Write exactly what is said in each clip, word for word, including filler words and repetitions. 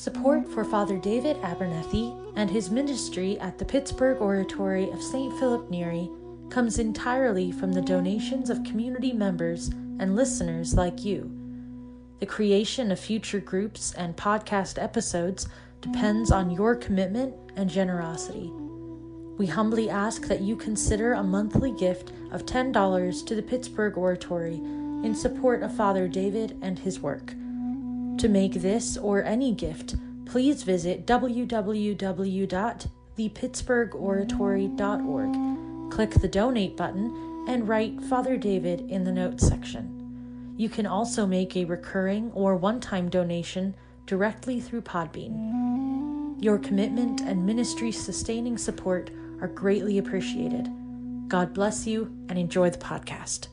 Support for Father David Abernethy and his ministry at the Pittsburgh Oratory of Saint Philip Neri comes entirely from the donations of community members and listeners like you. The creation of future groups and podcast episodes depends on your commitment and generosity. We humbly ask that you consider a monthly gift of ten dollars to the Pittsburgh Oratory in support of Father David and his work. To make this or any gift, please visit w w w dot the pittsburgh oratory dot org, click the donate button, and write Father David in the notes section. You can also make a recurring or one-time donation directly through Podbean. Your commitment and ministry-sustaining support are greatly appreciated. God bless you and enjoy the podcast.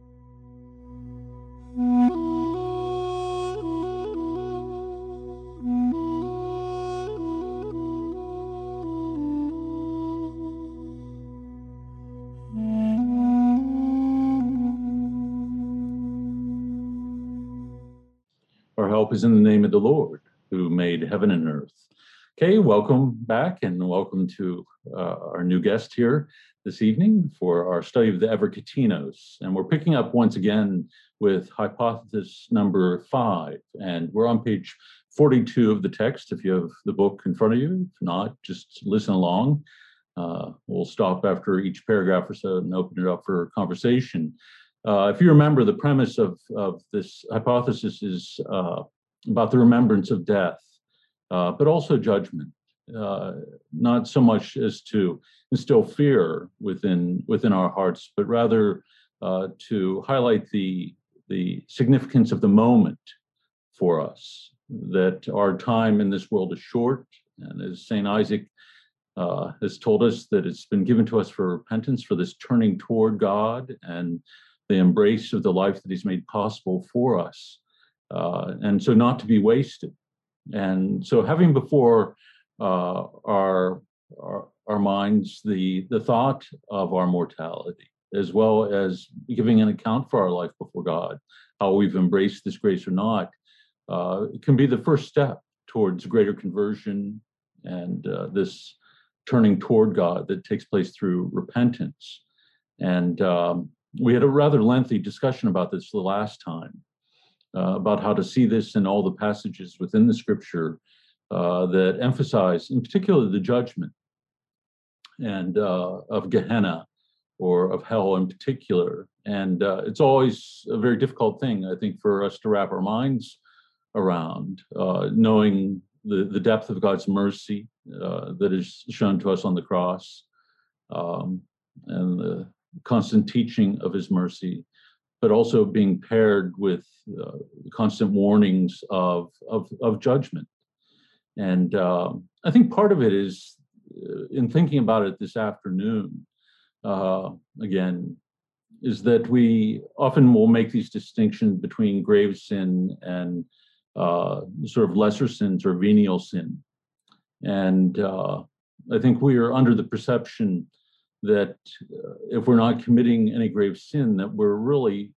Our help is in the name of the Lord, who made heaven and earth. Okay, welcome back and welcome to uh, our new guest here this evening for our study of the Evergetinos. And we're picking up once again with hypothesis number five. And we're on page forty-two of the text, if you have the book in front of you. If not, just listen along. Uh, we'll stop after each paragraph or so and open it up for conversation. Uh, if you remember, the premise of, of this hypothesis is uh, about the remembrance of death, uh, but also judgment, uh, not so much as to instill fear within, within our hearts, but rather uh, to highlight the, the significance of the moment for us, that our time in this world is short, and as Saint Isaac uh, has told us, that it's been given to us for repentance, for this turning toward God, and the embrace of the life that he's made possible for us, uh, and so not to be wasted. And so having before uh, our, our our minds the the thought of our mortality, as well as giving an account for our life before God, how we've embraced this grace or not, uh, it can be the first step towards greater conversion and uh, this turning toward God that takes place through repentance. And um, we had a rather lengthy discussion about this the last time, uh, about how to see this in all the passages within the scripture uh, that emphasize, in particular, the judgment and uh, of Gehenna, or of hell in particular. And uh, it's always a very difficult thing, I think, for us to wrap our minds around, uh, knowing the, the depth of God's mercy uh, that is shown to us on the cross, um, and the constant teaching of his mercy, but also being paired with uh, constant warnings of, of, of judgment. And uh, I think part of it is, uh, in thinking about it this afternoon, uh, again, is that we often will make these distinctions between grave sin and uh, sort of lesser sins or venial sin. And uh, I think we are under the perception that uh, if we're not committing any grave sin, that we're really,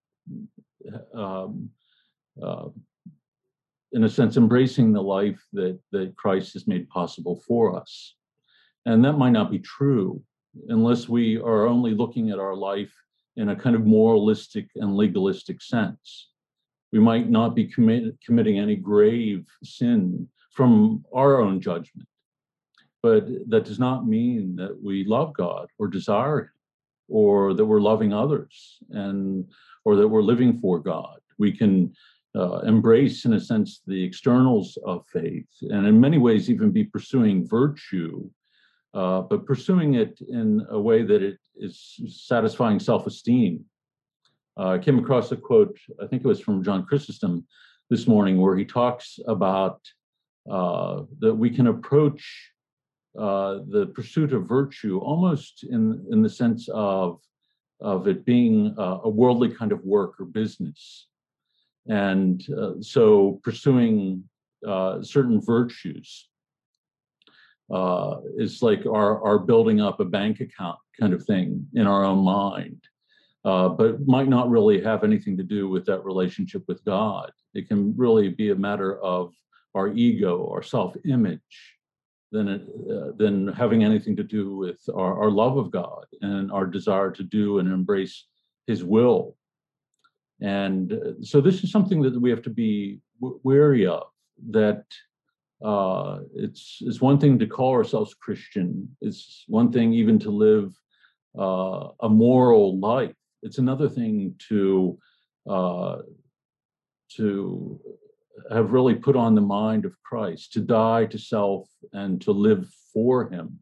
um, uh, in a sense, embracing the life that, that Christ has made possible for us. And that might not be true unless we are only looking at our life in a kind of moralistic and legalistic sense. We might not be commit, committing any grave sin from our own judgment. But that does not mean that we love God or desire him, or that we're loving others, and or that we're living for God. We can uh, embrace, in a sense, the externals of faith, and in many ways even be pursuing virtue, uh, but pursuing it in a way that it is satisfying self-esteem. Uh, I came across a quote, I think it was from John Chrysostom this morning, where he talks about uh, that we can approach Uh, the pursuit of virtue almost in, in the sense of, of it being uh, a worldly kind of work or business. And uh, so pursuing uh, certain virtues uh, is like our, our building up a bank account kind of thing in our own mind, uh, but might not really have anything to do with that relationship with God. It can really be a matter of our ego, our self-image, than, uh, than having anything to do with our, our love of God and our desire to do and embrace his will. And uh, so this is something that we have to be w- wary of, that uh, it's, it's one thing to call ourselves Christian. It's one thing even to live uh, a moral life. It's another thing to uh, to have really put on the mind of Christ, to die to self and to live for him.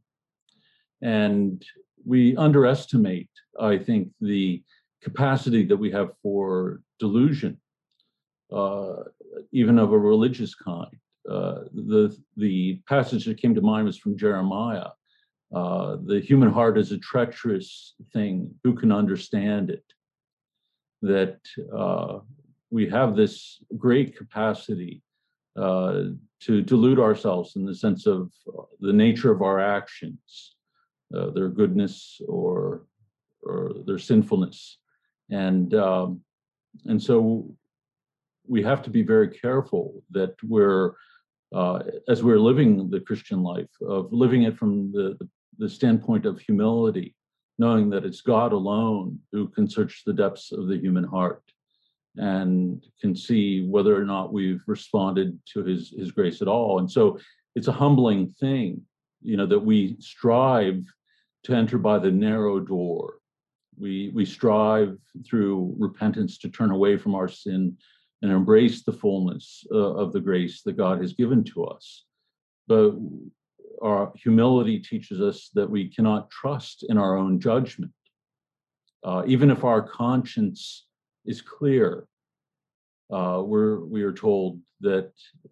And we underestimate, I think, the capacity that we have for delusion, uh, even of a religious kind. Uh, the, the passage that came to mind was from Jeremiah. Uh, the human heart is a treacherous thing. Who can understand it? That uh, we have this great capacity uh, to delude ourselves in the sense of the nature of our actions, uh, their goodness or or their sinfulness, and um, and so we have to be very careful that we're uh, as we're living the Christian life, of living it from the the standpoint of humility, knowing that it's God alone who can search the depths of the human heart and can see whether or not we've responded to his his grace at all. And so it's a humbling thing, you know, that we strive to enter by the narrow door. We we strive through repentance to turn away from our sin and embrace the fullness uh, of the grace that God has given to us. But our humility teaches us that we cannot trust in our own judgment. Uh, even if our conscience is clear, uh, we're we are told that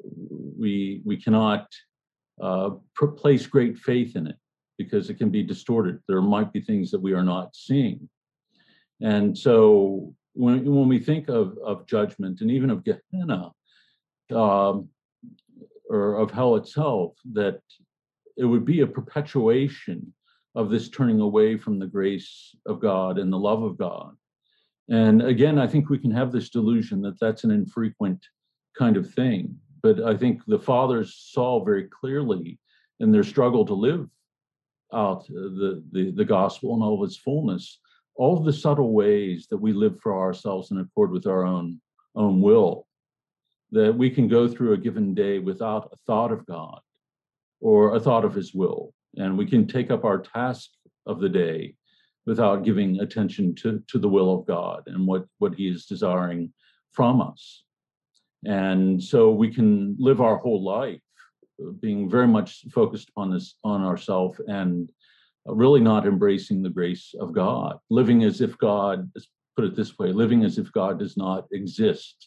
we we cannot uh, place great faith in it because it can be distorted. There might be things that we are not seeing, and so when when we think of of judgment and even of Gehenna, um, or of hell itself, that it would be a perpetuation of this turning away from the grace of God and the love of God. And again, I think we can have this delusion that that's an infrequent kind of thing. But I think the fathers saw very clearly in their struggle to live out the, the, the gospel in all of its fullness, all of the subtle ways that we live for ourselves in accord with our own, own will, that we can go through a given day without a thought of God or a thought of his will. And we can take up our task of the day without giving attention to, to the will of God and what, what he is desiring from us. And so we can live our whole life being very much focused on this, on ourselves, and really not embracing the grace of God, living as if God, let's put it this way, living as if God does not exist.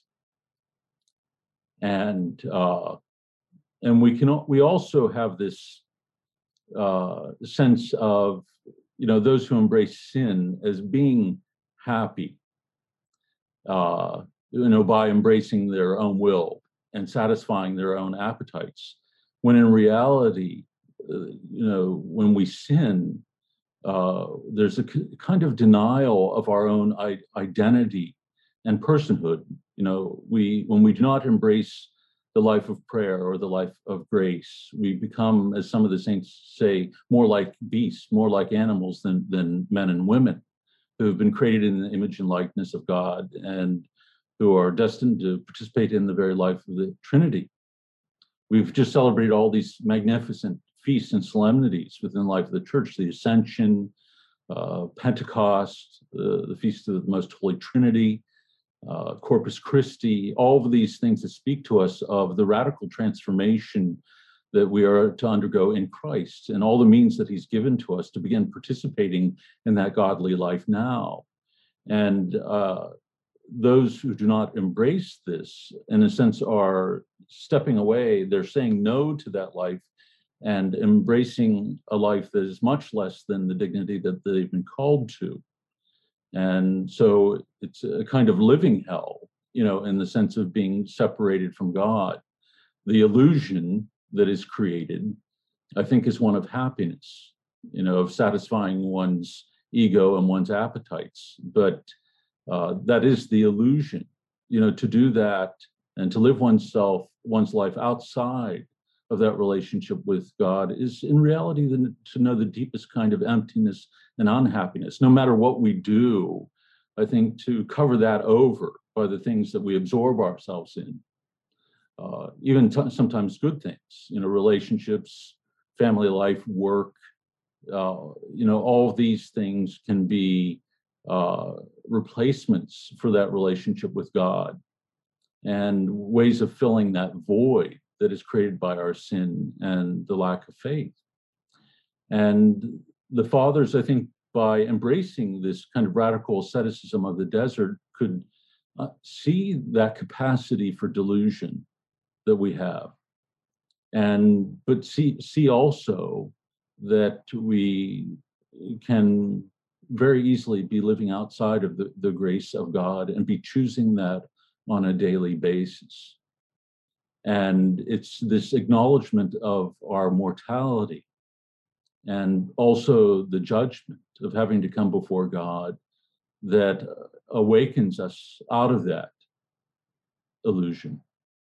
And uh, and we can we also have this uh, sense of, you know, those who embrace sin as being happy, uh, you know, by embracing their own will and satisfying their own appetites. When in reality, uh, you know, when we sin, uh, there's a c- kind of denial of our own I- identity and personhood. You know, we when we do not embrace the life of prayer or the life of grace, we become, as some of the saints say, more like beasts, more like animals than, than men and women who have been created in the image and likeness of God and who are destined to participate in the very life of the Trinity. We've just celebrated all these magnificent feasts and solemnities within the life of the church, the Ascension, uh, Pentecost, uh, the Feast of the Most Holy Trinity, Uh, Corpus Christi, all of these things that speak to us of the radical transformation that we are to undergo in Christ and all the means that he's given to us to begin participating in that godly life now. And uh, those who do not embrace this, in a sense, are stepping away. They're saying no to that life and embracing a life that is much less than the dignity that they've been called to. And so it's a kind of living hell, you know, in the sense of being separated from God. The illusion that is created, I think, is one of happiness, you know, of satisfying one's ego and one's appetites. But uh, that is the illusion, you know, to do that and to live oneself one's life outside of that relationship with God is in reality the, to know the deepest kind of emptiness and unhappiness. No matter what we do, I think to cover that over by the things that we absorb ourselves in, uh, even t- sometimes good things, you know, relationships, family life, work, uh, you know, all of these things can be uh, replacements for that relationship with God and ways of filling that void that is created by our sin and the lack of faith. And the fathers, I think, by embracing this kind of radical asceticism of the desert, could uh, see that capacity for delusion that we have, and but see see also that we can very easily be living outside of the, the grace of God and be choosing that on a daily basis. And it's this acknowledgement of our mortality and also the judgment of having to come before God that awakens us out of that illusion.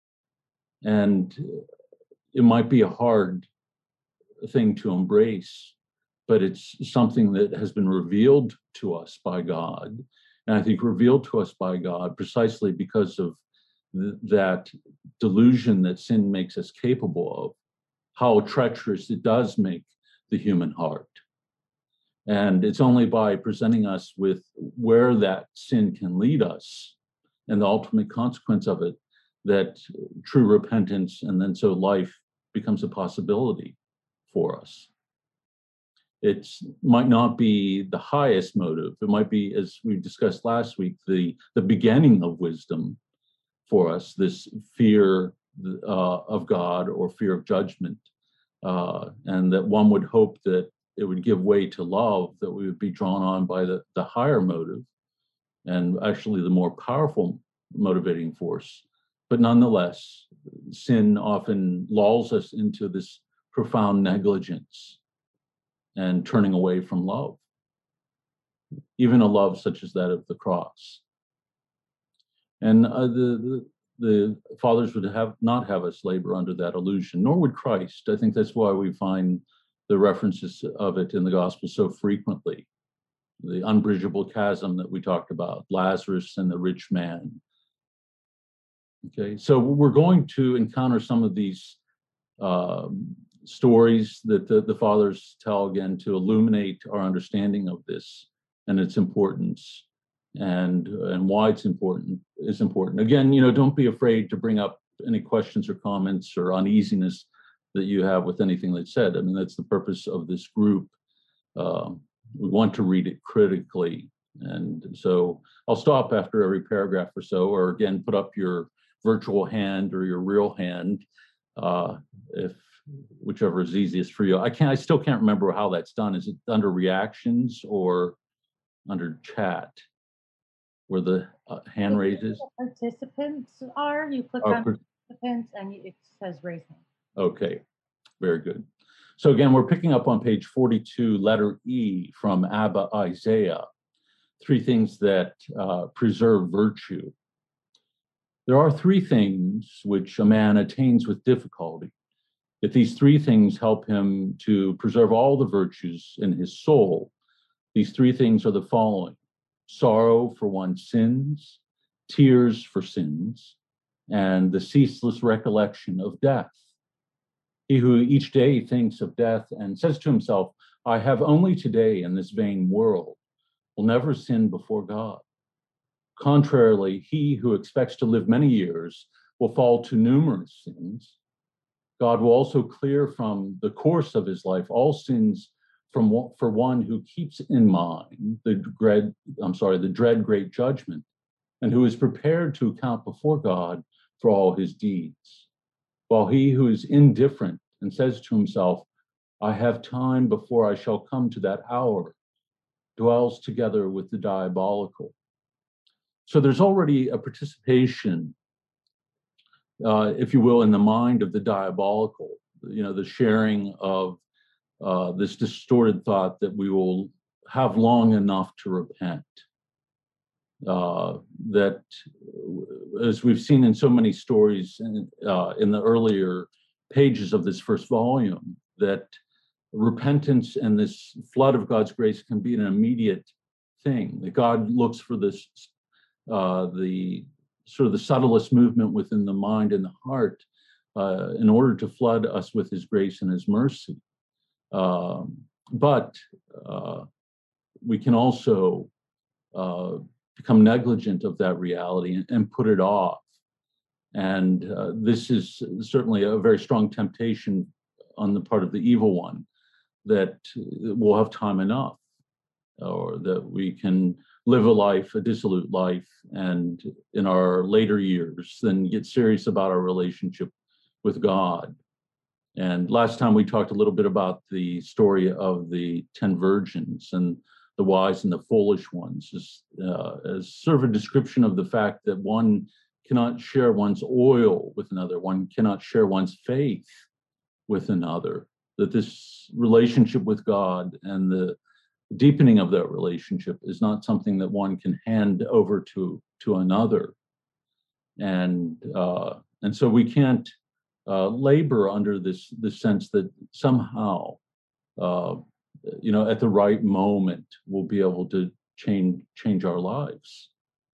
And it might be a hard thing to embrace, but it's something that has been revealed to us by God. And I think revealed to us by God precisely because of th- that delusion that sin makes us capable of, how treacherous it does make the human heart. And it's only by presenting us with where that sin can lead us and the ultimate consequence of it that true repentance and then so life becomes a possibility for us. It might not be the highest motive. It might be, as we discussed last week, the, the beginning of wisdom for us, this fear uh, of God or fear of judgment. Uh, and that one would hope that it would give way to love, that we would be drawn on by the, the higher motive and actually the more powerful motivating force. But nonetheless, sin often lulls us into this profound negligence and turning away from love, even a love such as that of the cross. And uh, the, the, the fathers would have not have us labor under that illusion, nor would Christ. I think that's why we find the references of it in the gospel so frequently. The unbridgeable chasm that we talked about, Lazarus and the rich man. Okay, so we're going to encounter some of these um, stories that the, the fathers tell again to illuminate our understanding of this and its importance and and why it's important is important. Again, you know, don't be afraid to bring up any questions or comments or uneasiness that you have with anything that's said. I mean, that's the purpose of this group. Um, we want to read it critically. And so I'll stop after every paragraph or so, or again, put up your virtual hand or your real hand, uh, if whichever is easiest for you. I can't, I still can't remember how that's done. Is it under reactions or under chat where the uh, hand raises? Participants are, you click Oh, on per- participants and it says raise hand. Okay, very good. So again, we're picking up on page forty-two, letter E from Abba Isaiah, three things that uh, preserve virtue. There are three things which a man attains with difficulty. If these three things help him to preserve all the virtues in his soul, these three things are the following: sorrow for one's sins, tears for sins, and the ceaseless recollection of death. He who each day thinks of death and says to himself, I have only today in this vain world, will never sin before God. Contrarily, he who expects to live many years will fall to numerous sins. God will also clear from the course of his life all sins from for one who keeps in mind the dread, I'm sorry, the dread great judgment, and who is prepared to account before God for all his deeds. While he who is indifferent and says to himself, I have time before I shall come to that hour, dwells together with the diabolical. So there's already a participation, uh, if you will, in the mind of the diabolical, you know, the sharing of uh, this distorted thought that we will have long enough to repent. uh, that, as we've seen in so many stories in, uh, in the earlier pages of this first volume, that repentance and this flood of God's grace can be an immediate thing. That God looks for this, uh, the sort of the subtlest movement within the mind and the heart, uh, in order to flood us with His grace and His mercy. Um, but uh, we can also uh, become negligent of that reality and, and put it off. And uh, this is certainly a very strong temptation on the part of the evil one, that we'll have time enough, or that we can live a life, a dissolute life, and in our later years then get serious about our relationship with God. And last time we talked a little bit about the story of the ten virgins and the wise and the foolish ones, as, uh, as sort of a description of the fact that one cannot share one's oil with another, one cannot share one's faith with another, that this relationship with God and the deepening of that relationship is not something that one can hand over to, to another. And, uh, and so we can't uh, labor under this, this sense that somehow, uh, you know, at the right moment, we'll be able to change, change our lives.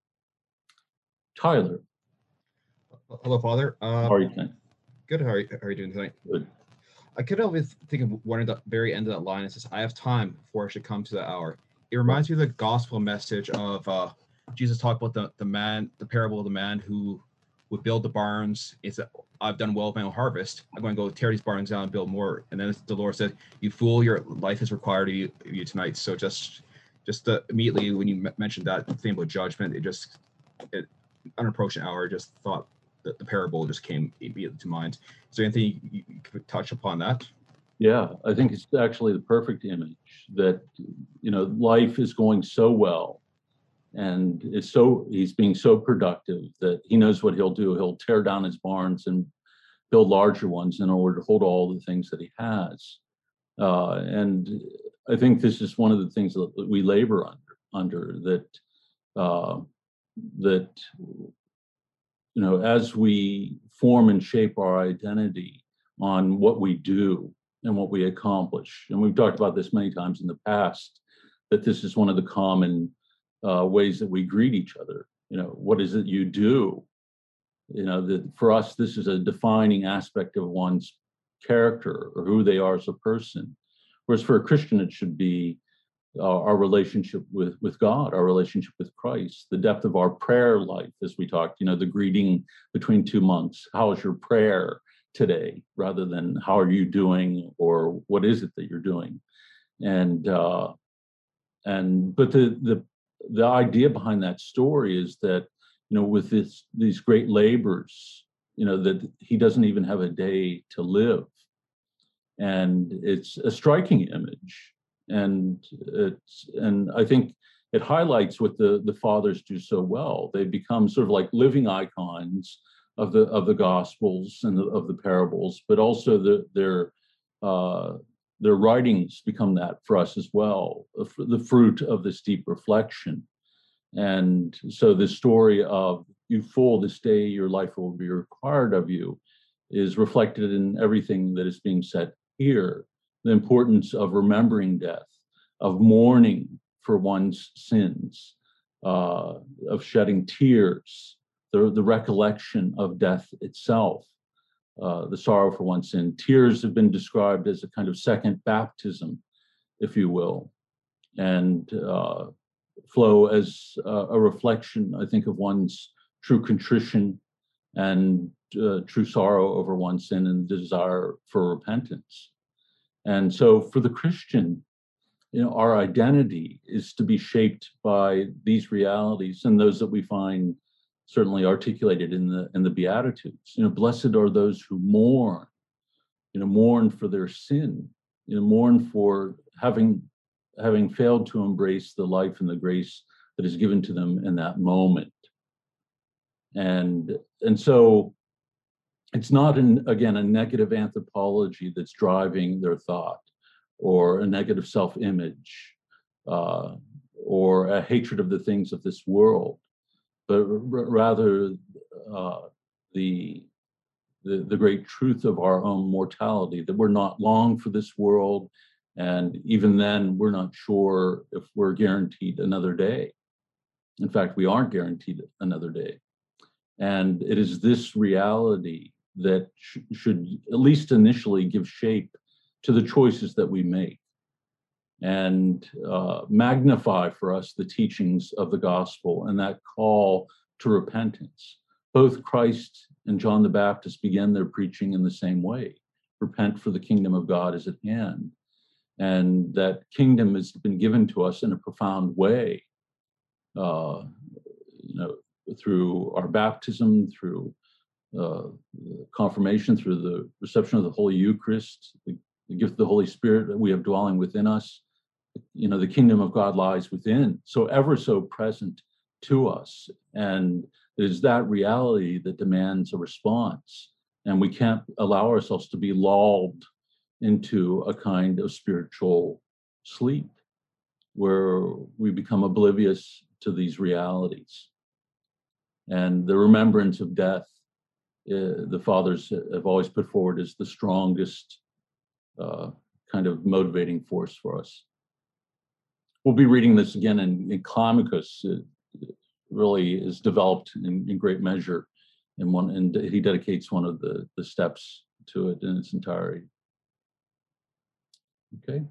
Tyler. Hello, Father. Uh, how are you tonight? Good. How are you, how are you doing tonight? Good. I could always think of one at the very end of that line. It says, I have time before I should come to the hour. It reminds me of the gospel message of uh, Jesus talked about the, the man, the parable of the man who would build the barns. It's a, I've done well with my own harvest. I'm going to go tear these barns down and build more. And then the Lord said, you fool, your life is required of you, of you tonight. So just just uh, immediately when you m- mentioned that thing about judgment, it just, it, unapproaching hour, just thought that the parable just came immediately to mind. Is there anything you, you could touch upon that? Yeah, I think it's actually the perfect image that, you know, life is going so well, and it's so, he's being so productive that he knows what he'll do. He'll tear down his barns and build larger ones in order to hold all the things that he has. Uh, and I think this is one of the things that we labor under, under that, uh, that, you know, as we form and shape our identity on what we do and what we accomplish, and we've talked about this many times in the past, that this is one of the common uh, ways that we greet each other. You know, what is it you do? You know, that for us, this is a defining aspect of one's character or who they are as a person. Whereas for a Christian, it should be uh, our relationship with, with God, our relationship with Christ, the depth of our prayer life, as we talked, you know, the greeting between two monks. How is your prayer today? Rather than how are you doing, or what is it that you're doing? And, uh, and, but the, the, the idea behind that story is that, you know, with this, these great labors, you know, that he doesn't even have a day to live. And it's a striking image. And it's, and I think it highlights what the, the fathers do so well. They become sort of like living icons of the, of the Gospels and the, of the parables, but also the, their, uh, their writings become that for us as well, the fruit of this deep reflection. And so the story of you fool, this day your life will be required of you is reflected in everything that is being said here. The importance of remembering death, of mourning for one's sins, uh, of shedding tears, the, the recollection of death itself, uh, the sorrow for one's sin. Tears have been described as a kind of second baptism, if you will, and uh, flow as uh, a reflection, I think, of one's true contrition and uh, true sorrow over one's sin and desire for repentance. And so for the Christian, you know, our identity is to be shaped by these realities, and those that we find certainly articulated in the in the Beatitudes. You know, blessed are those who mourn, you know, mourn for their sin, you know, mourn for having having failed to embrace the life and the grace that is given to them in that moment. And and so it's not, an, again, a negative anthropology that's driving their thought, or a negative self-image, uh, or a hatred of the things of this world, but r- rather uh, the, the the great truth of our own mortality, that we're not long for this world, and even then we're not sure if we're guaranteed another day. In fact, we aren't guaranteed another day. And it is this reality that sh- should at least initially give shape to the choices that we make, and uh, magnify for us the teachings of the gospel and that call to repentance. Both Christ and John the Baptist began their preaching in the same way: repent, for the kingdom of God is at hand. And that kingdom has been given to us in a profound way, uh, you know, through our baptism, through uh, confirmation, through the reception of the Holy Eucharist, the, the gift of the Holy Spirit that we have dwelling within us. You know, the kingdom of God lies within, so ever so present to us. And it is that reality that demands a response. And we can't allow ourselves to be lulled into a kind of spiritual sleep where we become oblivious to these realities. And the remembrance of death, uh, the fathers have always put forward as the strongest uh, kind of motivating force for us. We'll be reading this again in, in Climacus. It, it really is developed in, in great measure, in one, and he dedicates one of the, the steps to it in its entirety. Okay.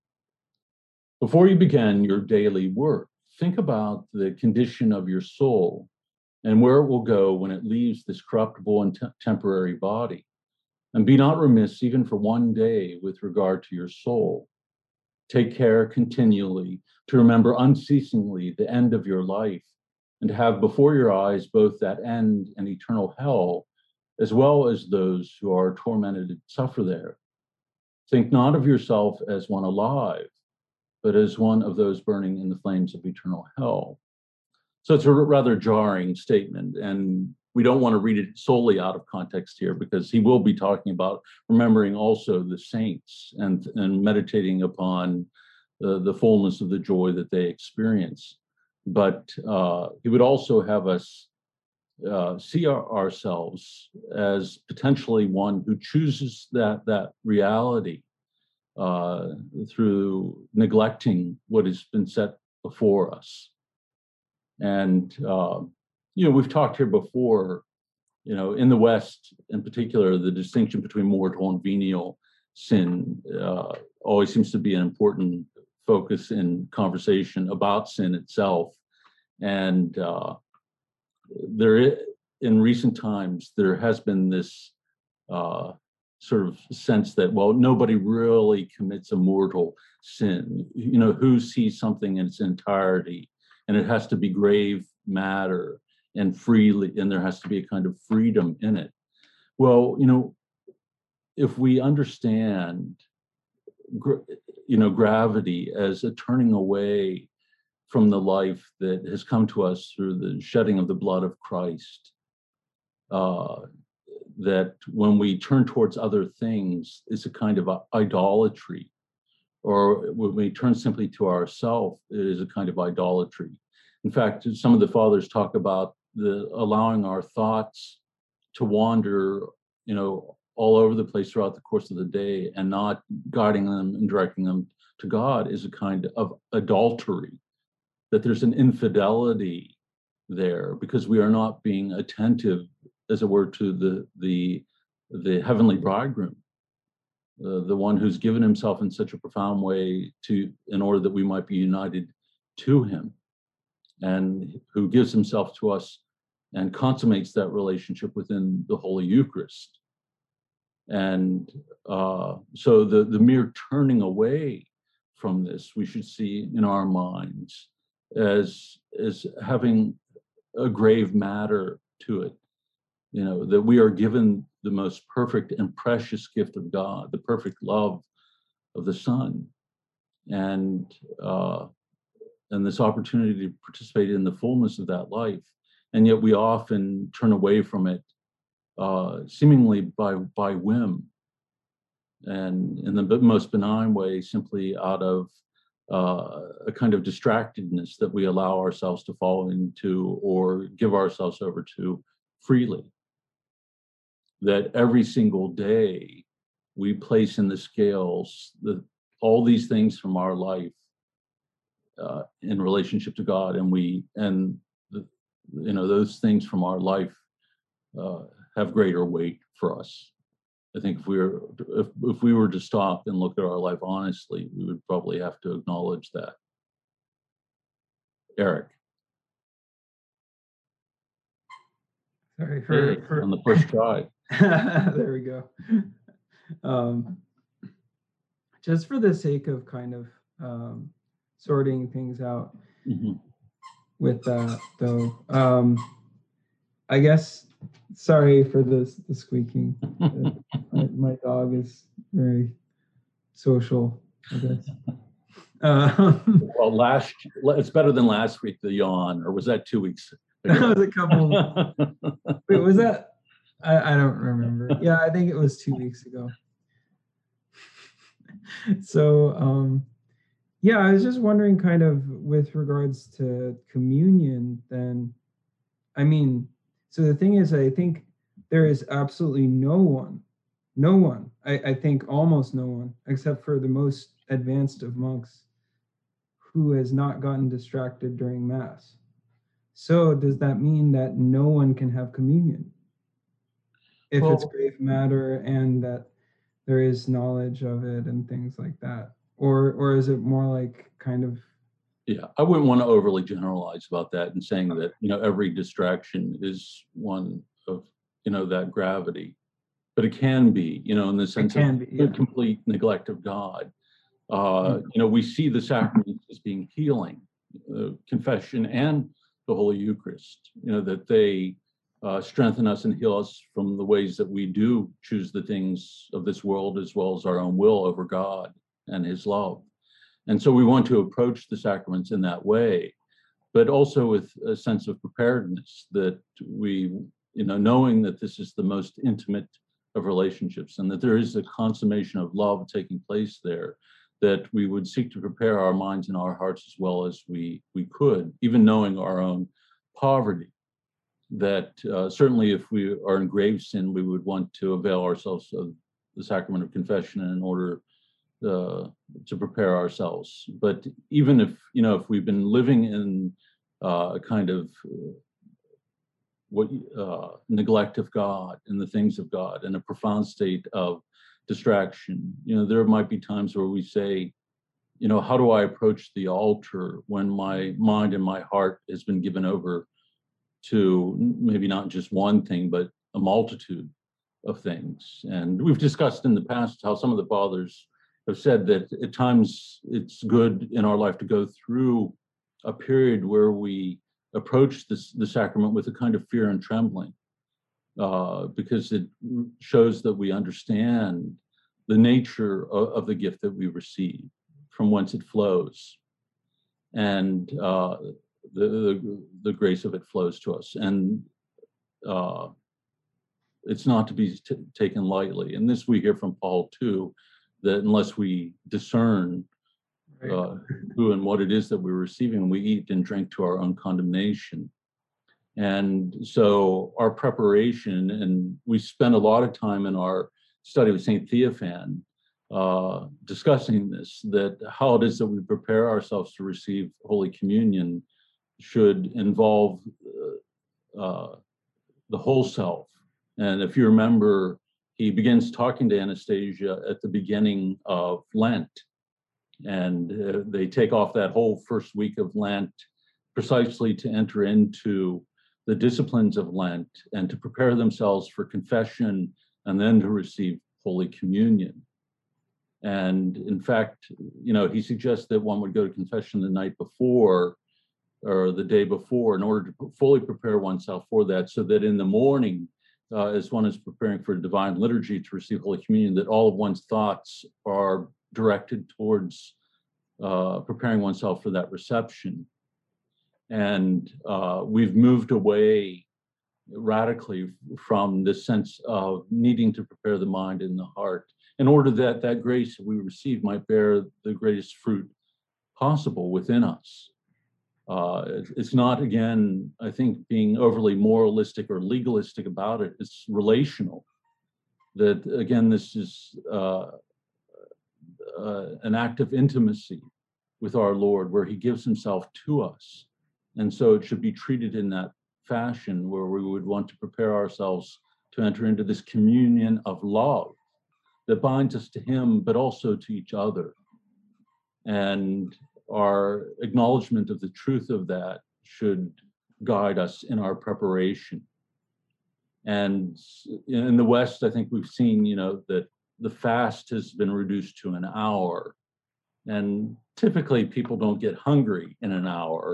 Before you begin your daily work, think about the condition of your soul and where it will go when it leaves this corruptible and te- temporary body. And be not remiss even for one day with regard to your soul. Take care continually to remember unceasingly the end of your life, and to have before your eyes both that end and eternal hell, as well as those who are tormented and suffer there. Think not of yourself as one alive, but as one of those burning in the flames of eternal hell. So it's a rather jarring statement, and we don't want to read it solely out of context here, because he will be talking about remembering also the saints and, and meditating upon the, the fullness of the joy that they experience. But uh, he would also have us uh, see our, ourselves as potentially one who chooses that, that reality uh, through neglecting what has been set before us. And, uh, you know, we've talked here before, you know, in the West in particular, the distinction between mortal and venial sin uh, always seems to be an important focus in conversation about sin itself. And uh, there, is, in recent times, there has been this uh, sort of sense that, well, nobody really commits a mortal sin. You know, who sees something in its entirety, and it has to be grave matter and freely, and there has to be a kind of freedom in it. Well, you know, if we understand, you know, gravity as a turning away from the life that has come to us through the shedding of the blood of Christ, uh, that when we turn towards other things, it's a kind of idolatry, or when we turn simply to ourself, it is a kind of idolatry. In fact, some of the fathers talk about the allowing our thoughts to wander, you know, all over the place throughout the course of the day, and not guiding them and directing them to God is a kind of adultery, that there's an infidelity there because we are not being attentive, as it were, to the the the heavenly bridegroom, uh, the one who's given himself in such a profound way to in order that we might be united to him, and who gives himself to us and consummates that relationship within the Holy Eucharist. And uh, so the, the mere turning away from this, we should see in our minds as, as having a grave matter to it. You know, that we are given the most perfect and precious gift of God, the perfect love of the Son, and uh, and this opportunity to participate in the fullness of that life. And yet we often turn away from it, uh, seemingly by by whim, and in the most benign way, simply out of uh, a kind of distractedness that we allow ourselves to fall into or give ourselves over to freely. That every single day we place in the scales the, all these things from our life uh, in relationship to God, and we and the, you know those things from our life uh, have greater weight for us. I think if we were if, if we were to stop and look at our life honestly, we would probably have to acknowledge that. Eric. Sorry for, Hey, for... on the first try. There we go. Um, just for the sake of kind of um, sorting things out Mm-hmm. with that, though, um, I guess. Sorry for this the squeaking. my, my dog is very social, I guess. Uh, Well, last it's better than last week, the yawn, or was that two weeks ago? That was a couple. Wait, was that? I, I don't remember. Yeah, I think it was two weeks ago. So, um, yeah, I was just wondering, kind of, with regards to communion, then, I mean, so the thing is, I think there is absolutely no one, no one, I, I think almost no one, except for the most advanced of monks, who has not gotten distracted during Mass. So does that mean that no one can have communion if Well, it's grave matter and that there is knowledge of it and things like that? Or or is it more like kind of... Yeah, I wouldn't want to overly generalize about that and saying that, you know, every distraction is one of, you know, that gravity. But it can be, you know, in the sense of be, yeah. complete neglect of God. Uh, you know, we see the sacraments as being healing, uh, confession and the Holy Eucharist, you know, that they uh, strengthen us and heal us from the ways that we do choose the things of this world as well as our own will over God and his love. And so we want to approach the sacraments in that way, but also with a sense of preparedness that we, you know, knowing that this is the most intimate of relationships and that there is a consummation of love taking place there, that we would seek to prepare our minds and our hearts as well as we, we could, even knowing our own poverty. That uh, certainly if we are in grave sin, we would want to avail ourselves of the sacrament of confession in order uh, to prepare ourselves. But even if, you know, if we've been living in uh, a kind of uh, what uh, neglect of God and the things of God and a profound state of distraction, you know, there might be times where we say, you know, how do I approach the altar when my mind and my heart has been given over to maybe not just one thing, but a multitude of things? And we've discussed in the past how some of the fathers have said that at times it's good in our life to go through a period where we approach this, the sacrament with a kind of fear and trembling, uh, because it shows that we understand the nature of, of the gift that we receive, from whence it flows, and uh, the, the the grace of it flows to us, and uh, it's not to be t- taken lightly. And this we hear from Paul too, that unless we discern uh, who and what it is that we're receiving, we eat and drink to our own condemnation. And so our preparation, and we spend a lot of time in our study with Saint Theophan uh, discussing this, that how it is that we prepare ourselves to receive Holy Communion should involve uh, uh, the whole self. And if you remember, he begins talking to Anastasia at the beginning of Lent, and uh, they take off that whole first week of Lent precisely to enter into the disciplines of Lent and to prepare themselves for confession and then to receive Holy Communion. And in fact, you know, he suggests that one would go to confession the night before or the day before in order to fully prepare oneself for that, so that in the morning, uh, as one is preparing for divine liturgy to receive Holy Communion, that all of one's thoughts are directed towards uh, preparing oneself for that reception. And uh, we've moved away radically from this sense of needing to prepare the mind and the heart in order that that grace we receive might bear the greatest fruit possible within us. Uh, it's not, again, I think, being overly moralistic or legalistic about it. It's relational. That, again, this is uh, uh, an act of intimacy with our Lord, where he gives himself to us. And so it should be treated in that fashion, where we would want to prepare ourselves to enter into this communion of love that binds us to him, but also to each other. And our acknowledgement of the truth of that should guide us in our preparation. And in the West, I think we've seen, you know, that the fast has been reduced to an hour. And typically people don't get hungry in an hour.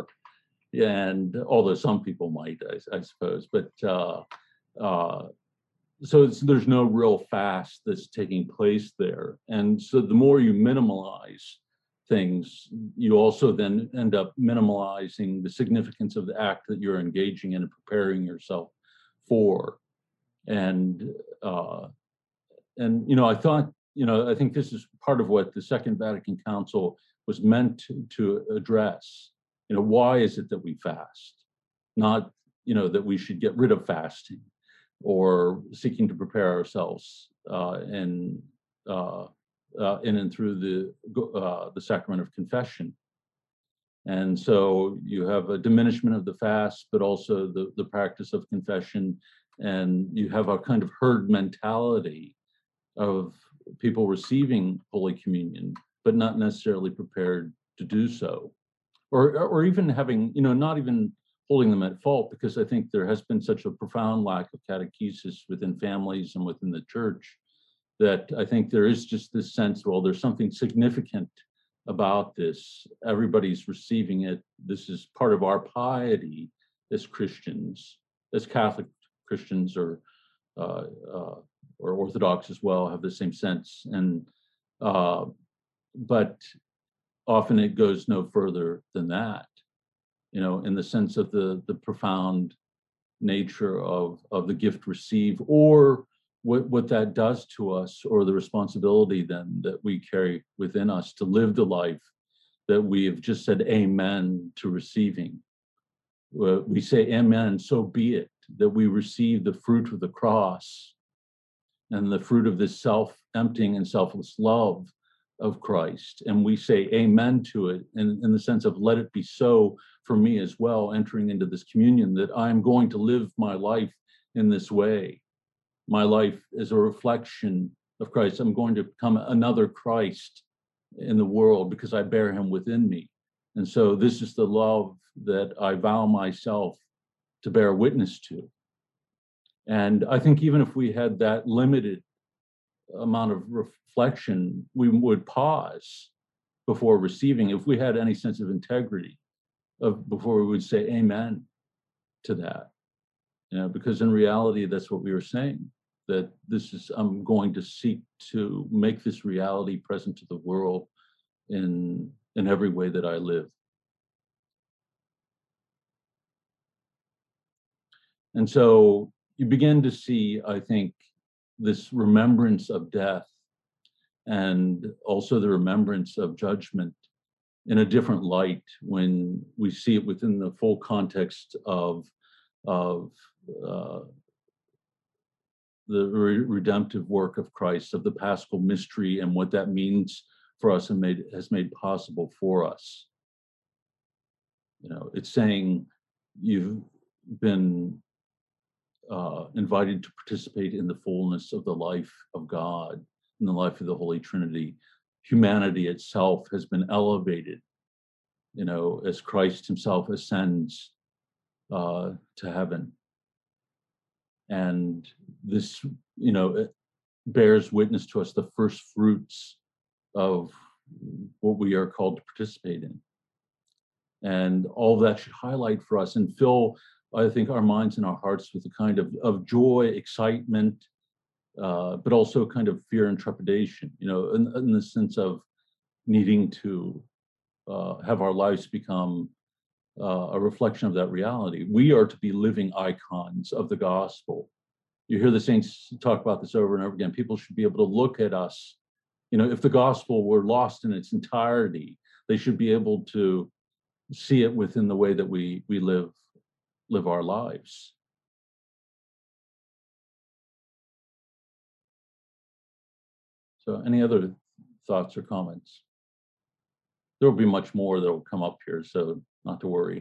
And although some people might, I, I suppose, but uh, uh, so it's, there's no real fast that's taking place there. And so the more you minimalize things, you also then end up minimalizing the significance of the act that you're engaging in and preparing yourself for. And, uh, and you know, I thought, you know, I think this is part of what the Second Vatican Council was meant to, to address. You know, why is it that we fast? Not, you know, that we should get rid of fasting or seeking to prepare ourselves uh, in, uh, uh, in and through the, uh, the sacrament of confession. And so you have a diminishment of the fast, but also the, the practice of confession. And you have a kind of herd mentality of people receiving Holy Communion, but not necessarily prepared to do so. Or, or even having, you know, not even holding them at fault, because I think there has been such a profound lack of catechesis within families and within the church that I think there is just this sense, well, there's something significant about this. Everybody's receiving it. This is part of our piety as Christians, as Catholic Christians or uh, uh, or Orthodox as well, have the same sense. And uh, but often it goes no further than that, you know, in the sense of the the profound nature of of the gift received, or what what that does to us, or the responsibility then that we carry within us to live the life that we have just said amen to receiving. Uh, we say amen, so be it, that we receive the fruit of the cross and the fruit of this self-emptying and selfless love of Christ. And we say amen to it in, in the sense of let it be so for me as well, entering into this communion, that I'm going to live my life in this way. My life is a reflection of Christ. I'm going to become another Christ in the world because I bear him within me. And so this is the love that I vow myself to bear witness to. And I think even if we had that limited amount of reflection, we would pause before receiving, if we had any sense of integrity, of before we would say amen to that. You know, because in reality, that's what we were saying, that this is, I'm going to seek to make this reality present to the world in, in every way that I live. And so you begin to see, I think, this remembrance of death and also the remembrance of judgment in a different light when we see it within the full context of, of uh, the re redemptive work of Christ, of the Paschal mystery and what that means for us and made, has made possible for us. You know, it's saying you've been uh, invited to participate in the fullness of the life of God, in the life of the Holy Trinity. Humanity itself has been elevated, you know, as Christ himself ascends uh, to heaven. And this, you know, it bears witness to us the first fruits of what we are called to participate in. And all that should highlight for us and fill, I think, our minds and our hearts with a kind of, of joy, excitement, uh, but also kind of fear and trepidation, you know, in, in the sense of needing to uh, have our lives become uh, a reflection of that reality. We are to be living icons of the gospel. You hear the saints talk about this over and over again. People should be able to look at us. You know, if the gospel were lost in its entirety, They should be able to see it within the way that we we live live our lives. So any other thoughts or comments? There will be much more that will come up here, so not to worry.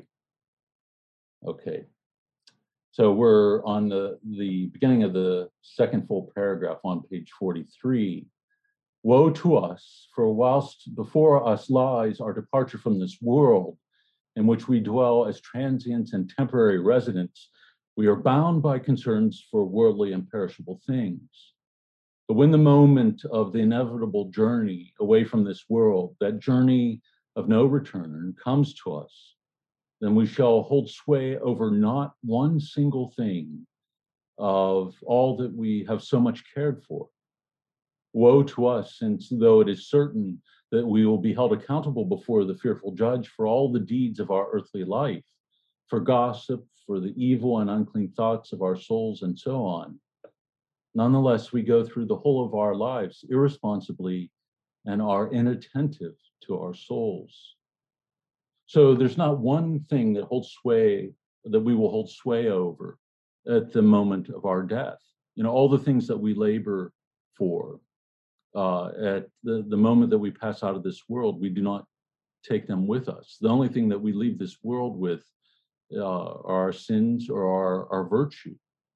Okay. So we're on the, the beginning of the second full paragraph on page forty-three. Woe to us, for whilst before us lies our departure from this world in which we dwell as transients and temporary residents, we are bound by concerns for worldly and perishable things. But when the moment of the inevitable journey away from this world, that journey of no return, comes to us, then we shall hold sway over not one single thing of all that we have so much cared for. Woe to us, since though it is certain that we will be held accountable before the fearful judge for all the deeds of our earthly life, for gossip, for the evil and unclean thoughts of our souls, and so on. Nonetheless, we go through the whole of our lives irresponsibly and are inattentive to our souls. So there's not one thing that holds sway, that we will hold sway over at the moment of our death. You know, all the things that we labor for, uh, at the, the moment that we pass out of this world, we do not take them with us. The only thing that we leave this world with uh, are our sins or our, our virtue,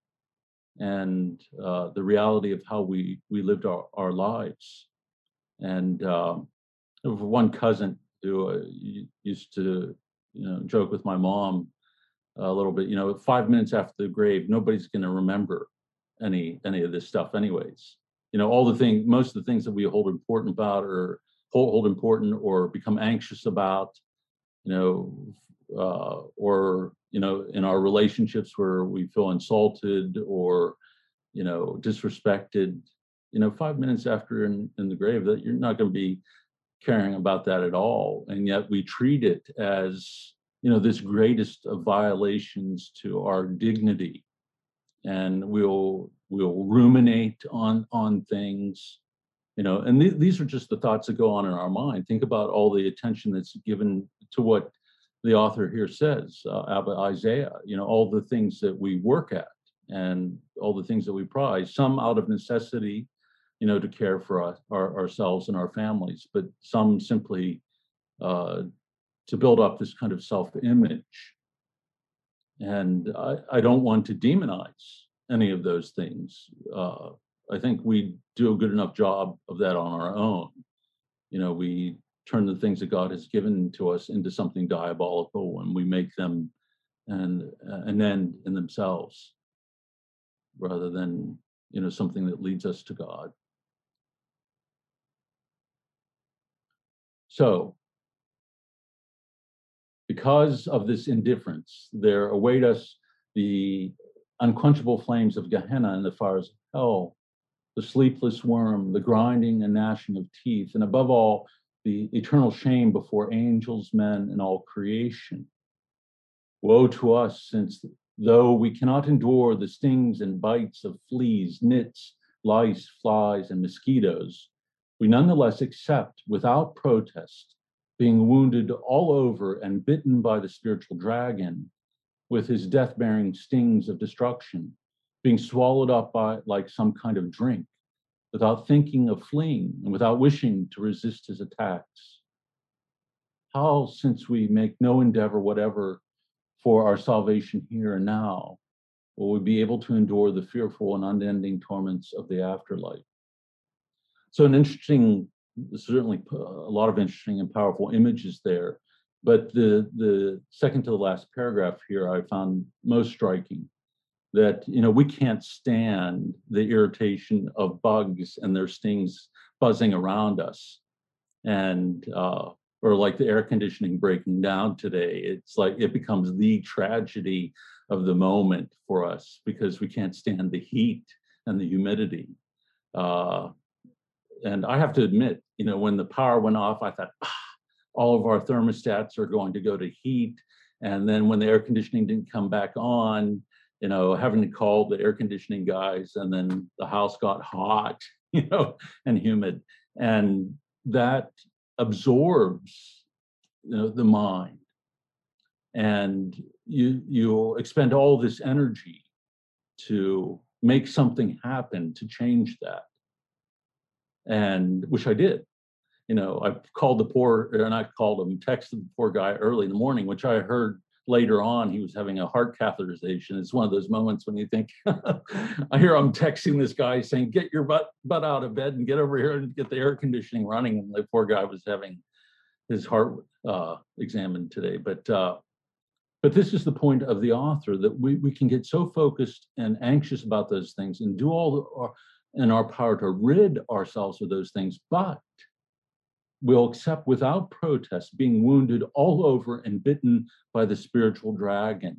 and uh, the reality of how we, we lived our, our lives. And uh, one cousin who uh, used to, you know, joke with my mom a little bit, you know, five minutes after the grave, nobody's going to remember any any of this stuff anyways. You know, all the things, most of the things that we hold important about or hold, hold important or become anxious about, you know, uh, or, you know, in our relationships where we feel insulted or, you know, disrespected, you know, five minutes after in, in the grave, that you're not going to be caring about that at all. And yet we treat it as, you know, this greatest of violations to our dignity. And we'll we'll ruminate on on things, you know, and th- these are just the thoughts that go on in our mind. Think about all the attention that's given to what the author here says, uh, Abba Isaiah, you know, all the things that we work at and all the things that we prize, some out of necessity, you know, to care for us, our, ourselves and our families, but some simply uh, to build up this kind of self-image. And I, I don't want to demonize any of those things. Uh, I think we do a good enough job of that on our own. You know, we turn the things that God has given to us into something diabolical when we make them an, an end in themselves, rather than, you know, something that leads us to God. So, because of this indifference, there await us the unquenchable flames of Gehenna and the fires of hell, the sleepless worm, the grinding and gnashing of teeth, and above all, the eternal shame before angels, men, and all creation. Woe to us, since though we cannot endure the stings and bites of fleas, nits, lice, flies, and mosquitoes, we nonetheless accept without protest being wounded all over and bitten by the spiritual dragon with his death-bearing stings of destruction, being swallowed up by like some kind of drink, without thinking of fleeing and without wishing to resist his attacks. How, since we make no endeavor whatever for our salvation here and now, will we be able to endure the fearful and unending torments of the afterlife? So an interesting, certainly a lot of interesting and powerful images there, but the, the second to the last paragraph here I found most striking, that, you know, we can't stand the irritation of bugs and their stings buzzing around us. And, uh, or like the air conditioning breaking down today, it's like it becomes the tragedy of the moment for us because we can't stand the heat and the humidity. Uh, and I have to admit, you know, when the power went off, I thought, ah, all of our thermostats are going to go to heat. And then when the air conditioning didn't come back on, you know, having to call the air conditioning guys, and then the house got hot, you know, and humid. And that absorbs you know, the mind. And you, you'll expend all this energy to make something happen to change that. And which I did. You know, I called the poor, or not called him, texted the poor guy early in the morning, which I heard later on he was having a heart catheterization. It's one of those moments when you think, I hear I'm texting this guy saying, get your butt, butt out of bed and get over here and get the air conditioning running. And the poor guy was having his heart uh, examined today. But uh, but this is the point of the author, that we, we can get so focused and anxious about those things and do all our, in our power to rid ourselves of those things, but we'll accept without protest being wounded all over and bitten by the spiritual dragon.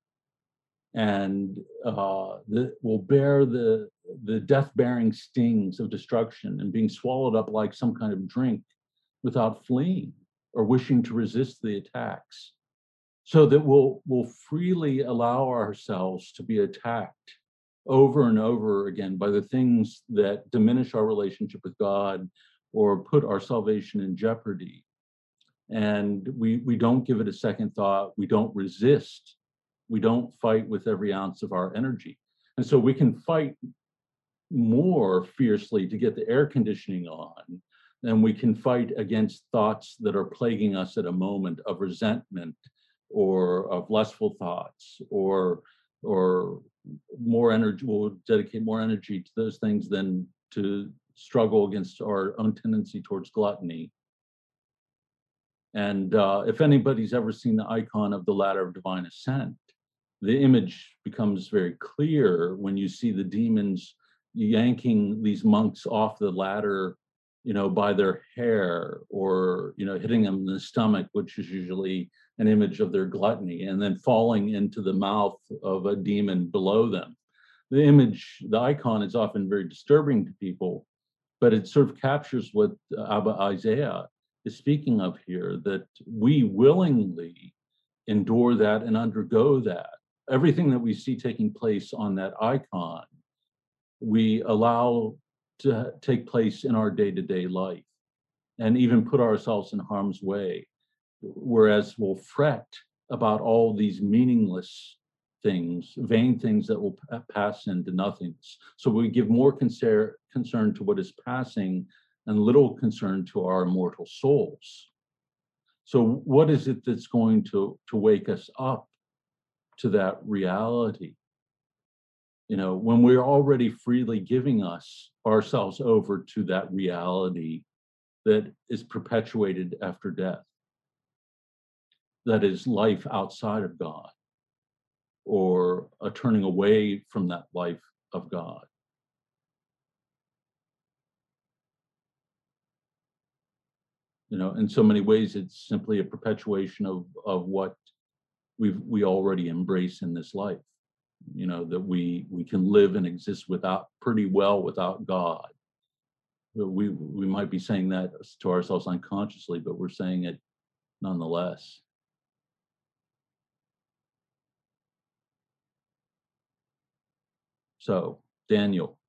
And uh, the, will bear the, the death-bearing stings of destruction and being swallowed up like some kind of drink without fleeing or wishing to resist the attacks. So that we'll, we'll freely allow ourselves to be attacked over and over again by the things that diminish our relationship with God or put our salvation in jeopardy. And we, we don't give it a second thought. We don't resist. We don't fight with every ounce of our energy. And so we can fight more fiercely to get the air conditioning on than we can fight against thoughts that are plaguing us at a moment of resentment or of lustful thoughts, or or more energy. We'll dedicate more energy to those things than to struggle against our own tendency towards gluttony. And uh, if anybody's ever seen the icon of the Ladder of Divine Ascent, the image becomes very clear when you see the demons yanking these monks off the ladder, you know, by their hair, or, you know, hitting them in the stomach, which is usually an image of their gluttony, and then falling into the mouth of a demon below them. The image, the icon, is often very disturbing to people, but it sort of captures what Abba Isaiah is speaking of here, that we willingly endure that and undergo that. Everything that we see taking place on that icon, we allow to take place in our day-to-day life and even put ourselves in harm's way. Whereas we'll fret about all these meaningless things, vain things that will pass into nothingness. So we give more concern, concern to what is passing and little concern to our immortal souls. So what is it that's going to, to wake us up to that reality? You know, when we're already freely giving us ourselves over to that reality that is perpetuated after death, that is life outside of God, or a turning away from that life of God. You know, in so many ways, it's simply a perpetuation of, of what we've we already embrace in this life. You know, that we we can live and exist without pretty well without God. We we might be saying that to ourselves unconsciously, but we're saying it nonetheless. So, Daniel.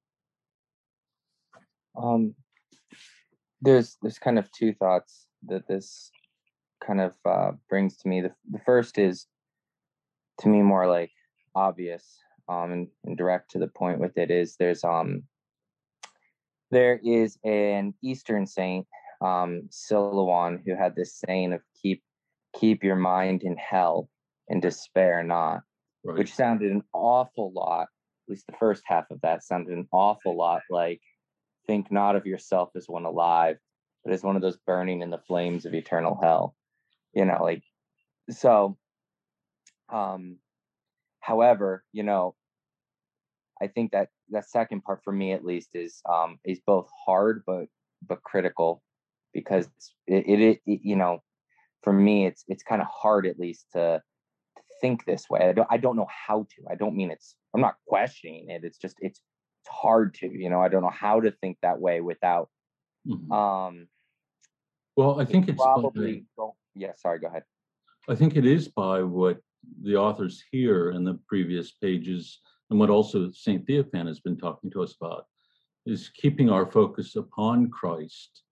Um, there's there's kind of two thoughts that this kind of uh, brings to me. The, the first is, to me, more like obvious um, and, and direct to the point with it, is there's um there is an Eastern saint, um, Silouan, who had this saying of keep keep your mind in hell and despair not, right. Which sounded an awful lot, at least the first half of that sounded an awful lot like, think not of yourself as one alive, but as one of those burning in the flames of eternal hell. You know, like, so, um, however, you know, I think that that second part, for me at least, is um, is both hard but but critical, because it, it, it you know, for me it's it's kind of hard at least to, to think this way. I don't I don't know how to. I don't mean it's I'm not questioning it. It's just it's it's hard to, you know, I don't know how to think that way without. Mm-hmm. Um, well, I think it's probably. By, yeah, sorry. Go ahead. I think it is by what the authors here in the previous pages, and what also Saint Theophan has been talking to us about, is keeping our focus upon Christ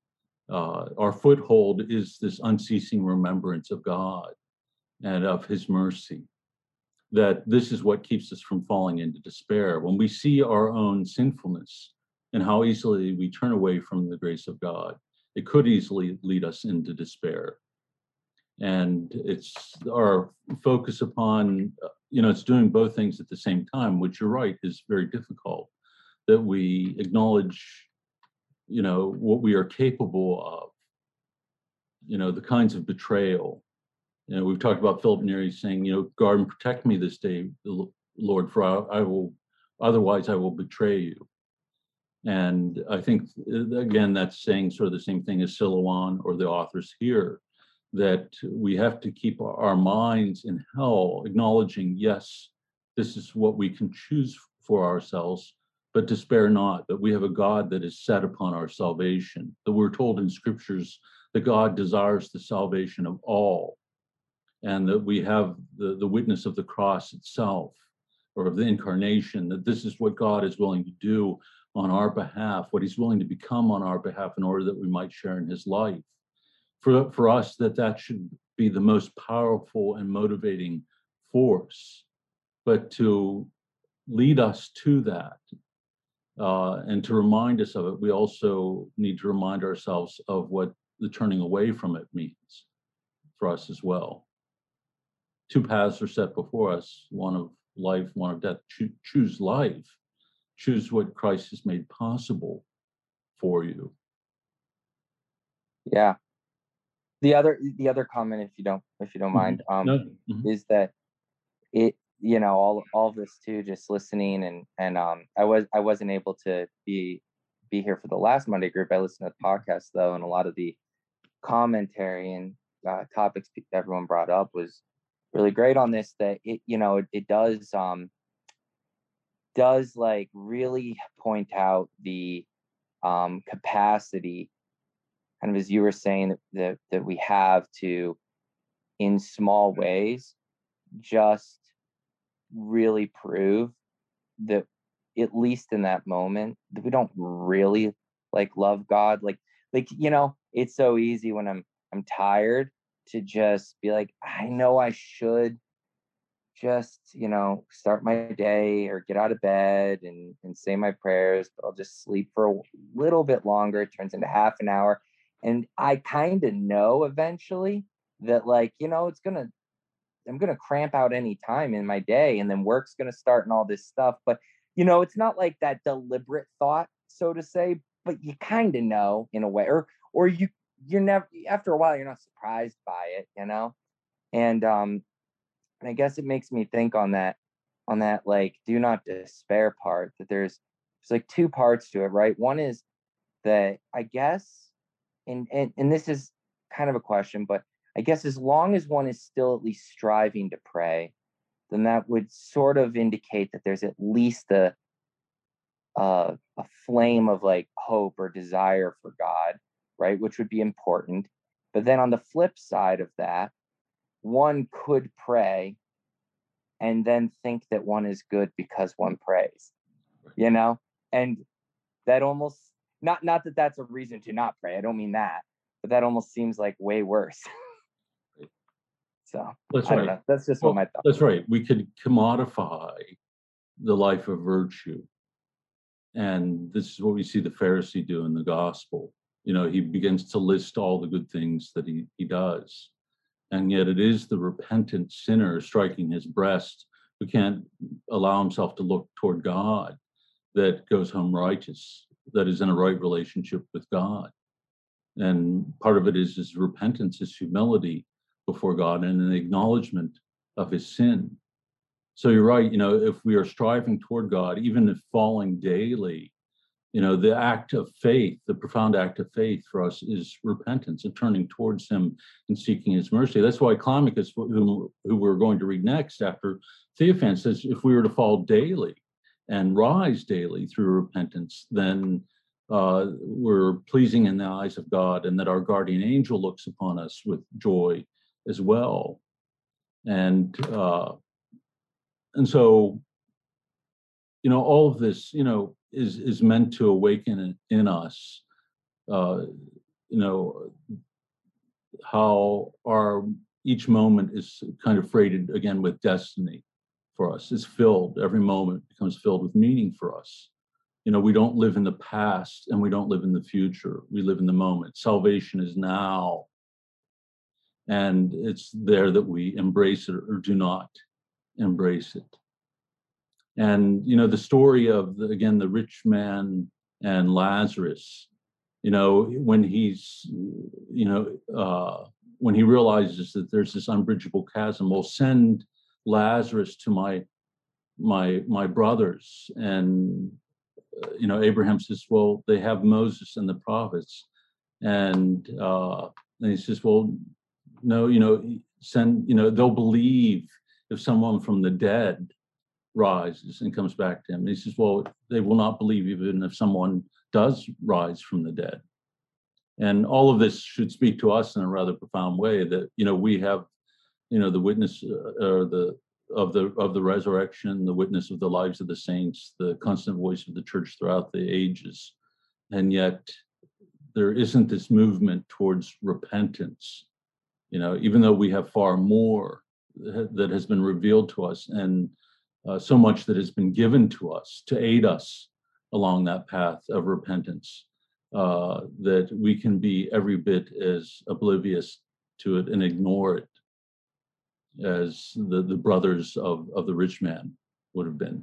Uh, our foothold is this unceasing remembrance of God and of his mercy, that this is what keeps us from falling into despair. When we see our own sinfulness and how easily we turn away from the grace of God, it could easily lead us into despair. And it's our focus upon, you know, it's doing both things at the same time, which you're right, is very difficult, that we acknowledge, you know, what we are capable of, you know, the kinds of betrayal. You know, we've talked about Philip Neri saying, you know, guard and protect me this day, Lord, for I, I will, otherwise I will betray you. And I think, again, that's saying sort of the same thing as Silouan or the authors here, that we have to keep our minds in hell, acknowledging, yes, this is what we can choose for ourselves, but despair not, that we have a God that is set upon our salvation, that we're told in scriptures that God desires the salvation of all, and that we have the, the witness of the cross itself, or of the incarnation, that this is what God is willing to do on our behalf, what he's willing to become on our behalf in order that we might share in his life. For, for us, that that should be the most powerful and motivating force, but to lead us to that uh, and to remind us of it, we also need to remind ourselves of what the turning away from it means for us as well. Two paths are set before us, one of life, one of death. Cho- choose life. Choose what Christ has made possible for you. Yeah. The other the other comment, if you don't if you don't mind, um, No. Mm-hmm. is that it, you know, all all of this too, just listening and and um, I was I wasn't able to be be here for the last Monday group. I listened to the podcast though, and a lot of the commentary and uh, topics everyone brought up was really great on this. That it, you know, it, it does um does like really point out the um capacity, kind of as you were saying, that, that that we have to, in small ways, just really prove that, at least in that moment, that we don't really like love God. Like, like, you know, it's so easy when I'm, I'm tired to just be like, I know I should just, you know, start my day or get out of bed and, and say my prayers, but I'll just sleep for a little bit longer. It turns into half an hour. And I kind of know eventually that, like, you know, it's going to, I'm going to cramp out any time in my day, and then work's going to start and all this stuff. But, you know, it's not like that deliberate thought, so to say, but you kind of know in a way, or, or you, you're never, after a while, you're not surprised by it, you know? And, um, and I guess it makes me think on that, on that, like, do not despair part, that there's, there's like two parts to it, right? One is that, I guess, and, and, and this is kind of a question, but I guess as long as one is still at least striving to pray, then that would sort of indicate that there's at least a, a, a flame of like hope or desire for God, right? Which would be important. But then on the flip side of that, one could pray and then think that one is good because one prays, you know? And that almost, not, not that that's a reason to not pray. I don't mean that, but that almost seems like way worse. So That's I don't right. know. That's just Well, what my thought. That's right. We could commodify the life of virtue. And this is what we see the Pharisee do in the gospel. You know, he begins to list all the good things that he, he does. And yet it is the repentant sinner striking his breast who can't allow himself to look toward God that goes home righteous, that is in a right relationship with God. And part of it is his repentance, his humility before God, and an acknowledgement of his sin. So you're right, you know, if we are striving toward God, even if falling daily, you know, the act of faith, the profound act of faith for us is repentance and turning towards him and seeking his mercy. That's why Climacus, who, who we're going to read next after Theophan, says if we were to fall daily and rise daily through repentance, then uh, we're pleasing in the eyes of God, and that our guardian angel looks upon us with joy as well. And uh, and so, you know, all of this, you know, is is meant to awaken in, in us uh, you know, how our each moment is kind of freighted again with destiny for us. It's filled, every moment becomes filled with meaning for us. You know, we don't live in the past and we don't live in the future. We live in the moment. Salvation is now. And it's there that we embrace it or do not embrace it. And, you know, the story of, the, again, the rich man and Lazarus, you know, when he's, you know, uh, when he realizes that there's this unbridgeable chasm, well, send Lazarus to my, my, my brothers. And, uh, you know, Abraham says, well, they have Moses and the prophets. And, uh, and he says, well, no, you know, send, you know, they'll believe if someone from the dead rises and comes back to him. And he says, well, they will not believe even if someone does rise from the dead. And all of this should speak to us in a rather profound way that, you know, we have, you know, the witness uh, or the of the of the resurrection, the witness of the lives of the saints, the constant voice of the church throughout the ages. And yet there isn't this movement towards repentance, you know, even though we have far more that has been revealed to us and uh, so much that has been given to us to aid us along that path of repentance. Uh, that we can be every bit as oblivious to it and ignore it as the, the brothers of, of the rich man would have been.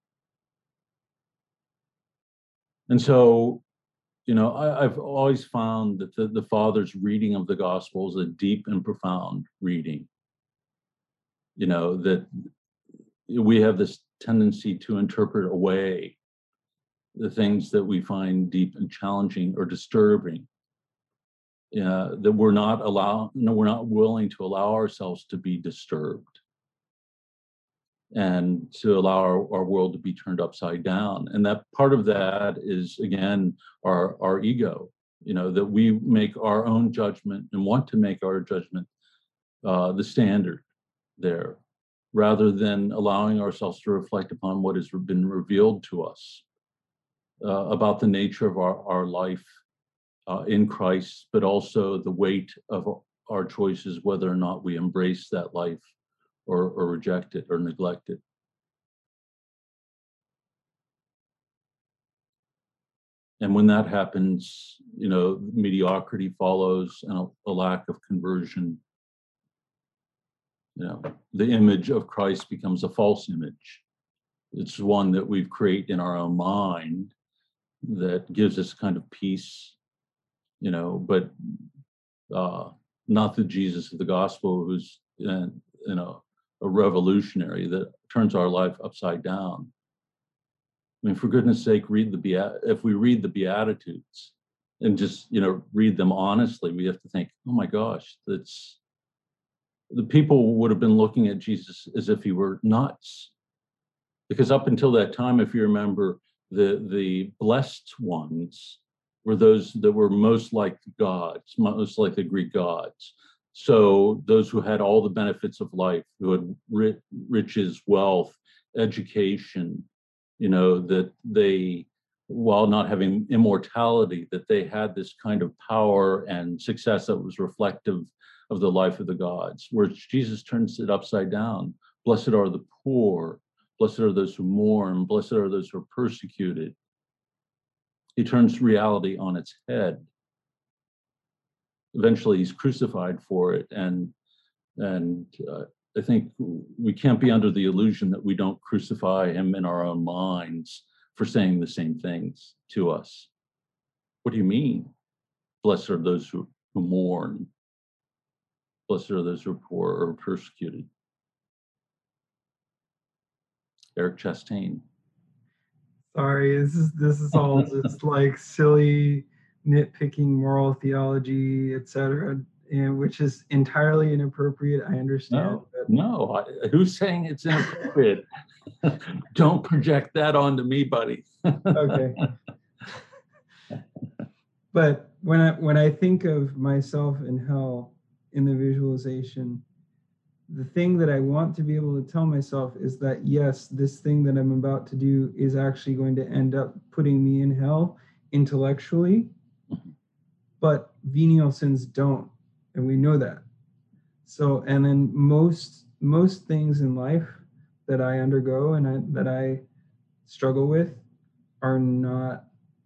And so, you know, I, I've always found that the, the Father's reading of the Gospel is a deep and profound reading. You know, that we have this tendency to interpret away the things that we find deep and challenging or disturbing, uh, that we're not allow, no, we're not willing to allow ourselves to be disturbed and to allow our, our world to be turned upside down. And that part of that is, again, our, our ego, you know, that we make our own judgment and want to make our judgment uh, the standard there, rather than allowing ourselves to reflect upon what has been revealed to us uh, about the nature of our, our life uh, in Christ, but also the weight of our choices, whether or not we embrace that life or, or reject it or neglect it. And when that happens, you know, mediocrity follows and a, a lack of conversion. You know, the image of Christ becomes a false image. It's one that we create in our own mind that gives us kind of peace, you know, but uh, not the Jesus of the gospel who's, uh, you know, a revolutionary that turns our life upside down. I mean, for goodness sake, read the Beat- if we read the Beatitudes and just, you know, read them honestly, we have to think, oh my gosh, that's, the people would have been looking at Jesus as if he were nuts. Because up until that time, if you remember, the, the blessed ones were those that were most like gods, most like the Greek gods. So those who had all the benefits of life, who had ri- riches, wealth, education, you know, that they, while not having immortality, that they had this kind of power and success that was reflective of the life of the gods, whereas Jesus turns it upside down. Blessed are the poor, blessed are those who mourn, blessed are those who are persecuted. He turns reality on its head. Eventually he's crucified for it. And, and uh, I think we can't be under the illusion that we don't crucify him in our own minds for saying the same things to us. What do you mean? Blessed are those who, who mourn. Blessed are those who are poor or persecuted. Eric Chastain. Sorry, this is this is all just like silly nitpicking moral theology, et cetera, and which is entirely inappropriate. I understand. No, but no. I, who's saying it's inappropriate? Don't project that onto me, buddy. Okay. But when I when I think of myself in hell in the visualization, the thing that I want to be able to tell myself is that, yes, this thing that I'm about to do is actually going to end up putting me in hell intellectually. but venial sins don't, and we know that. So, and then most most things in life that I undergo and I, that I struggle with are not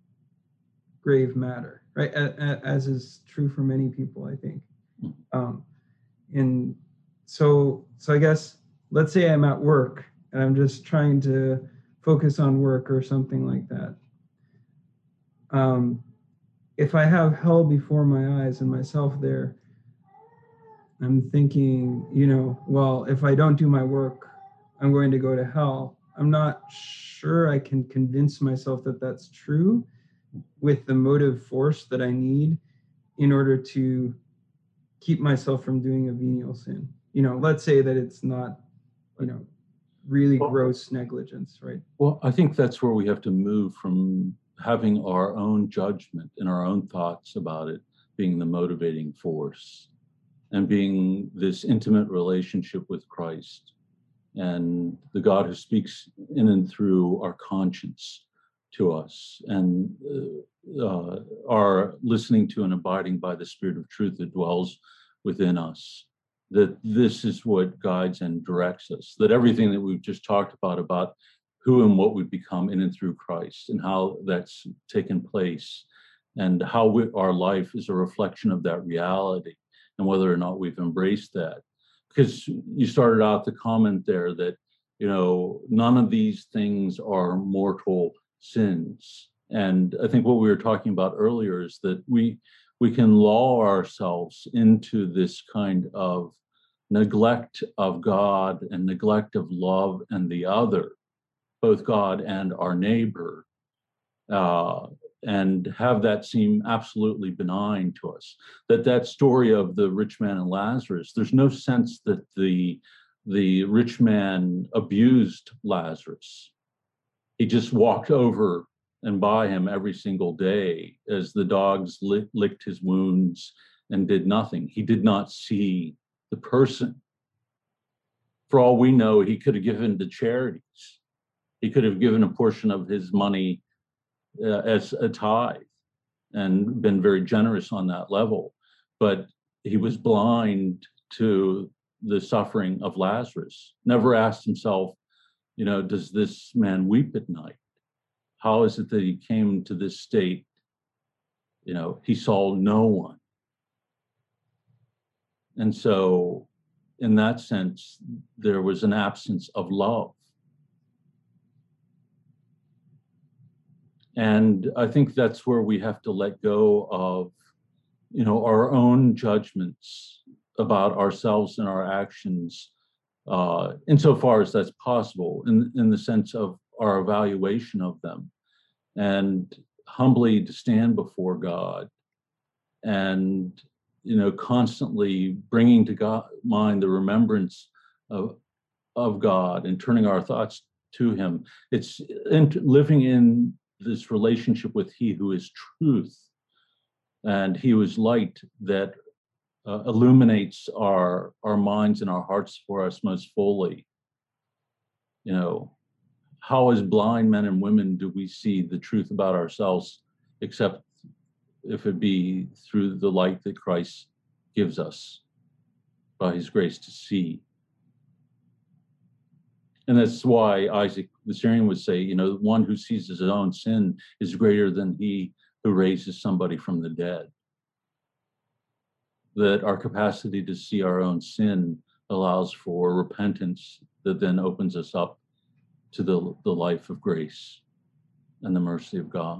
grave matter, right? As is true for many people, I think. Um, and so, so I guess, let's say I'm at work and I'm just trying to focus on work or something like that. Um, if I have hell before my eyes and myself there, I'm thinking, you know, well, if I don't do my work, I'm going to go to hell. I'm not sure I can convince myself that that's true with the motive force that I need in order to keep myself from doing a venial sin. You know, let's say that it's not, you know, really Well, gross negligence, right? Well, I think that's where we have to move from having our own judgment and our own thoughts about it being the motivating force and being this intimate relationship with Christ and the God who speaks in and through our conscience to us and uh, are listening to and abiding by the Spirit of truth that dwells within us, that this is what guides and directs us, that everything that we've just talked about, about who and what we become in and through Christ and how that's taken place and how we, our life is a reflection of that reality and whether or not we've embraced that. Because you started out the comment there that, you know, none of these things are mortal sins. And I think what we were talking about earlier is that we we can lull ourselves into this kind of neglect of God and neglect of love and the other, both God and our neighbor, uh, and have that seem absolutely benign to us. That that story of the rich man and Lazarus, there's no sense that the the rich man abused Lazarus. He just walked over and by him every single day as the dogs lick, licked his wounds and did nothing. He did not see the person. For all we know, he could have given to charities. He could have given a portion of his money uh, as a tithe and been very generous on that level. But he was blind to the suffering of Lazarus, never asked himself, you know, does this man weep at night? How is it that he came to this state? You know, he saw no one. And so in that sense, there was an absence of love. And I think that's where we have to let go of, you know, our own judgments about ourselves and our actions, uh, insofar as that's possible, in, in the sense of our evaluation of them, and humbly to stand before God and, you know, constantly bringing to God, mind the remembrance of, of God and turning our thoughts to him. It's in, living in this relationship with he who is truth and he who is light that uh, illuminates our our minds and our hearts for us most fully. You know, how as blind men and women do we see the truth about ourselves, except if it be through the light that Christ gives us by his grace to see. And that's why Isaac the Syrian would say, you know, the one who sees his own sin is greater than he who raises somebody from the dead. That our capacity to see our own sin allows for repentance that then opens us up to the, the life of grace and the mercy of God.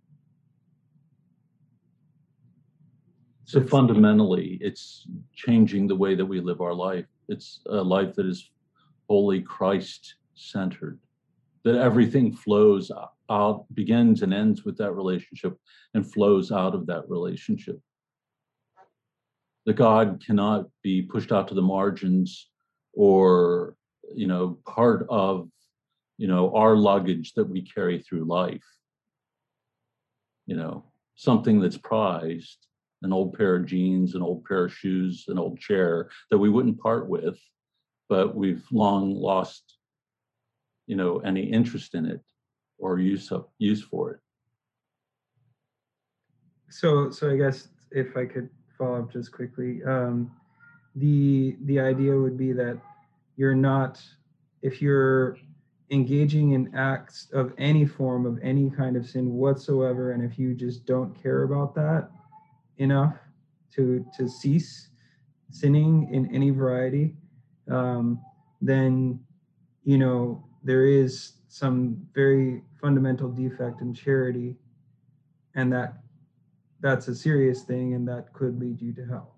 So fundamentally, it's changing the way that we live our life. It's a life that is wholly Christ-centered, that everything flows out, begins and ends with that relationship and flows out of that relationship. That God cannot be pushed out to the margins or, you know, part of, you know, our luggage that we carry through life. You know, something that's prized, an old pair of jeans, an old pair of shoes, an old chair that we wouldn't part with, but we've long lost, you know, any interest in it or use of use for it. So, so I guess if I could follow up just quickly, um, the the idea would be that you're not, if you're engaging in acts of any form of any kind of sin whatsoever, and if you just don't care about that enough to to cease sinning in any variety, um, then you know there is some very fundamental defect in charity, and that that's a serious thing, and that could lead you to hell.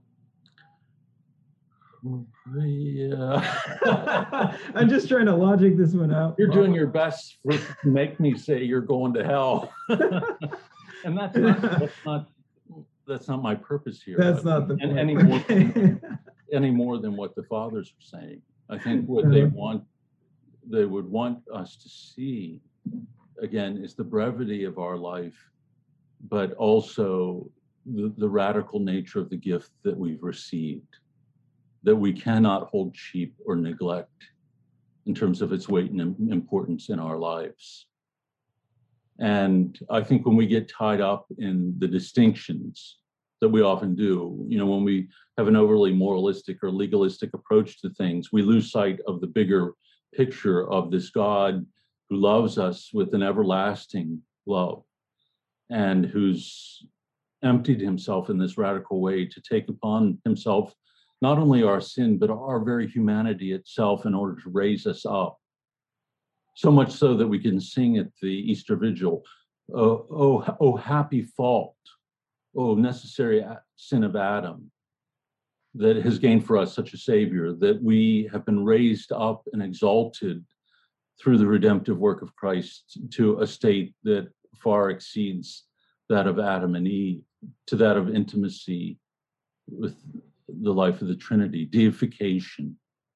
Yeah. I'm just trying to logic this one out. You're doing your best for, to make me say you're going to hell. And that's not, that's not that's not my purpose here. That's not the and point. any more than, any more than what the fathers are saying. I think what they want, they would want us to see, again, is the brevity of our life, but also the, the radical nature of the gift that we've received, that we cannot hold cheap or neglect in terms of its weight and importance in our lives. And I think when we get tied up in the distinctions that we often do, you know, when we have an overly moralistic or legalistic approach to things, we lose sight of the bigger picture of this God who loves us with an everlasting love and who's emptied himself in this radical way to take upon himself not only our sin, but our very humanity itself in order to raise us up. So much so that we can sing at the Easter Vigil, oh, oh, oh happy fault, oh necessary sin of Adam, that has gained for us such a Savior, that we have been raised up and exalted through the redemptive work of Christ to a state that far exceeds that of Adam and Eve, to that of intimacy with the life of the Trinity, deification.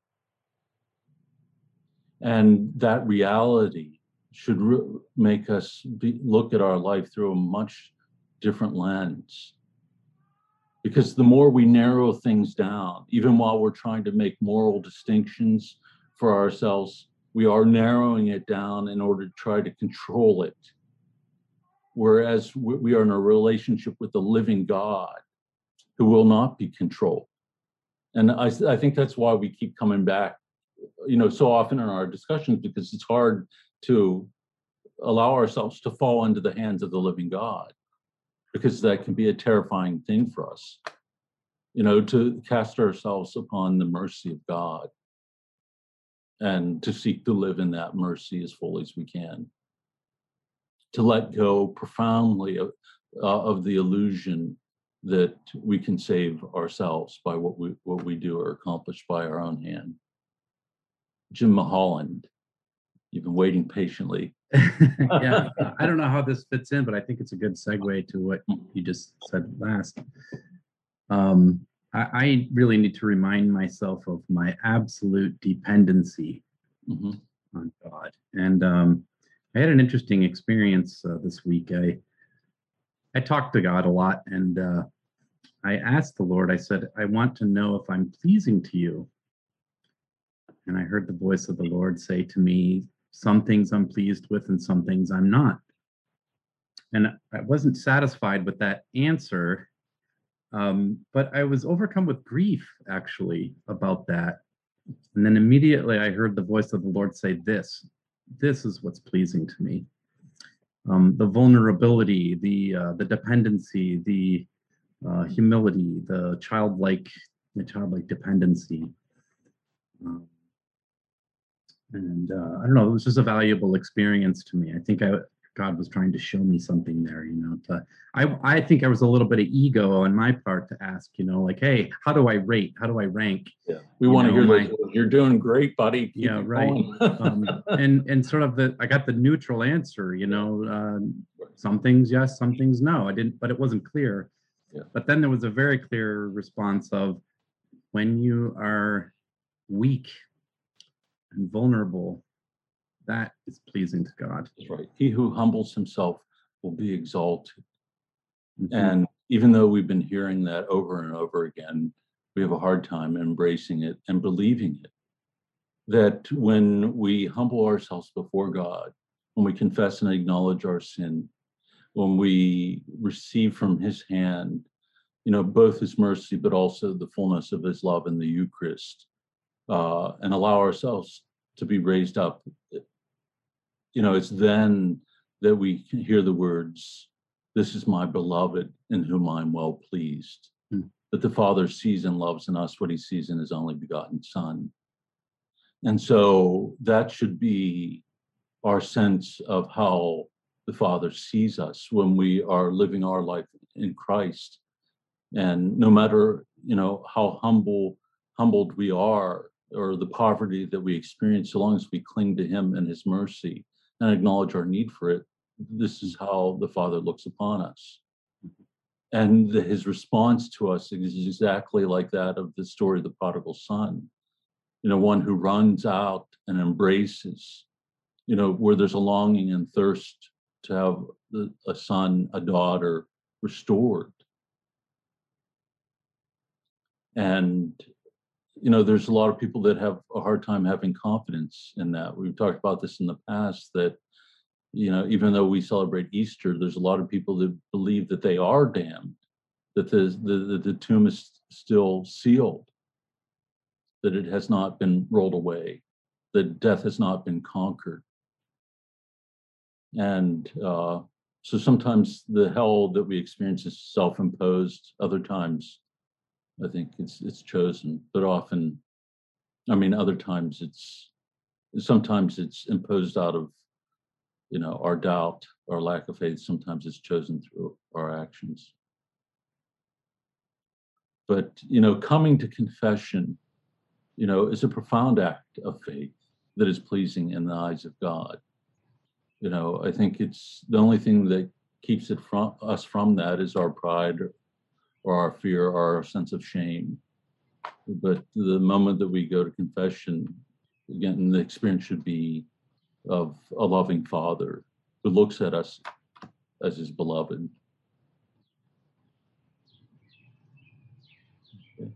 And that reality should re- make us be, look at our life through a much different lens. Because the more we narrow things down, even while we're trying to make moral distinctions for ourselves, we are narrowing it down in order to try to control it. Whereas we are in a relationship with the living God who will not be controlled. And I, I think that's why we keep coming back, you know, so often in our discussions, because it's hard to allow ourselves to fall into the hands of the living God, because that can be a terrifying thing for us, you know, to cast ourselves upon the mercy of God and to seek to live in that mercy as fully as we can, to let go profoundly of, uh, of the illusion that we can save ourselves by what we what we do or accomplish by our own hand. Jim Mulholland, you've been waiting patiently. Yeah, I don't know how this fits in, but I think it's a good segue to what you just said last. Um, I, I really need to remind myself of my absolute dependency mm-hmm. on God. And um, I had an interesting experience uh, this week. I I talked to God a lot, and uh, I asked the Lord, I said, I want to know if I'm pleasing to you. And I heard the voice of the Lord say to me, some things I'm pleased with and some things I'm not. And I wasn't satisfied with that answer, um, but I was overcome with grief, actually, about that. And then immediately I heard the voice of the Lord say this, this is what's pleasing to me. Um, the vulnerability, the uh, the dependency, the uh, humility, the childlike, the childlike dependency. Um, and uh, I don't know, it was just a valuable experience to me. I think I, God was trying to show me something there, you know. To, I I think I was a little bit of ego on my part to ask, you know, like, hey, how do I rate? How do I rank? Yeah, we want to hear my, those. You're doing great, buddy. Keep yeah, right. um, and and sort of the I got the neutral answer, you know. Um, some things yes, some things no. I didn't, but it wasn't clear. Yeah. But then there was a very clear response of, when you are weak and vulnerable, that is pleasing to God. That's right. He who humbles himself will be exalted. Mm-hmm. And even though we've been hearing that over and over again, we have a hard time embracing it and believing it. That when we humble ourselves before God, when we confess and acknowledge our sin, when we receive from his hand you know, both his mercy, but also the fullness of his love in the Eucharist, uh, and allow ourselves to be raised up, you know, it's then that we can hear the words, "This is my beloved in whom I'm well pleased." Hmm. That the Father sees and loves in us what he sees in his only begotten Son. And so that should be our sense of how the Father sees us when we are living our life in Christ. And no matter, you know, how humble, humbled we are, or the poverty that we experience, so long as we cling to him and his mercy and acknowledge our need for it, this is how the Father looks upon us. And the, his response to us is exactly like that of the story of the prodigal son. You know, one who runs out and embraces, you know, where there's a longing and thirst to have the, a son, a daughter restored. And, you know, there's a lot of people that have a hard time having confidence in that. We've talked about this in the past, that, you know, even though we celebrate Easter, there's a lot of people that believe that they are damned, that the, the, the tomb is still sealed, that it has not been rolled away, that death has not been conquered. And uh, so sometimes the hell that we experience is self-imposed. Other times, I think it's it's chosen. But often, I mean, other times it's sometimes it's imposed out of, you know, our doubt, our lack of faith. Sometimes it's chosen through our actions. But, you know, coming to confession, you know, is a profound act of faith that is pleasing in the eyes of God. You know, I think it's the only thing that keeps it from us from that is our pride or our fear or our sense of shame. But the moment that we go to confession, again, the experience should be of a loving Father who looks at us as his beloved. Okay.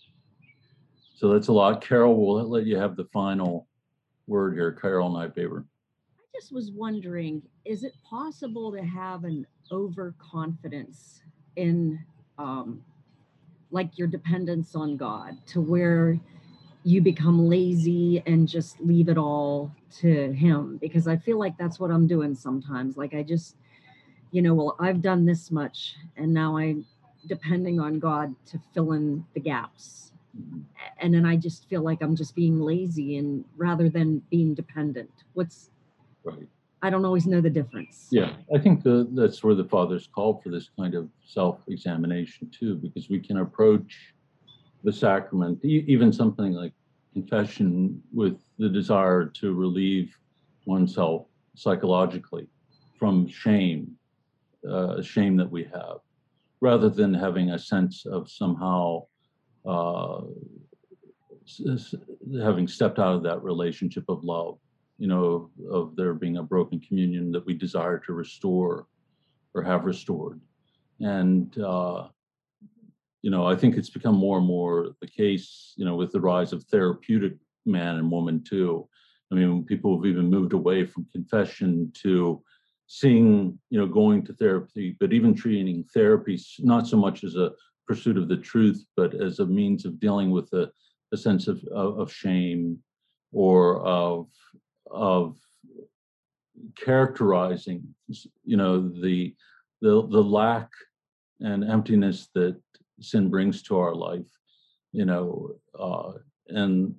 So that's a lot. Carol, we'll let you have the final word here. Carol Nightbaber. I just was wondering, is it possible to have an overconfidence in um, like your dependence on God, to where you become lazy and just leave it all to him? Because I feel like that's what I'm doing sometimes. Like I just, you know, well, I've done this much and now I'm depending on God to fill in the gaps. And then I just feel like I'm just being lazy, and rather than being dependent. What's Right. I don't always know the difference. Yeah, I think the, that's where the Father's called for this kind of self-examination too, because we can approach the sacrament, e- even something like confession, with the desire to relieve oneself psychologically from shame, uh, shame that we have, rather than having a sense of somehow uh, s- s- having stepped out of that relationship of love, you know, of there being a broken communion that we desire to restore or have restored. And, uh, you know, I think it's become more and more the case, you know, with the rise of therapeutic man and woman too. I mean, people have even moved away from confession to seeing, you know, going to therapy, but even treating therapy not so much as a pursuit of the truth, but as a means of dealing with a, a sense of, of, of shame or of, of characterizing, you know, the, the, the lack and emptiness that sin brings to our life, you know, uh, and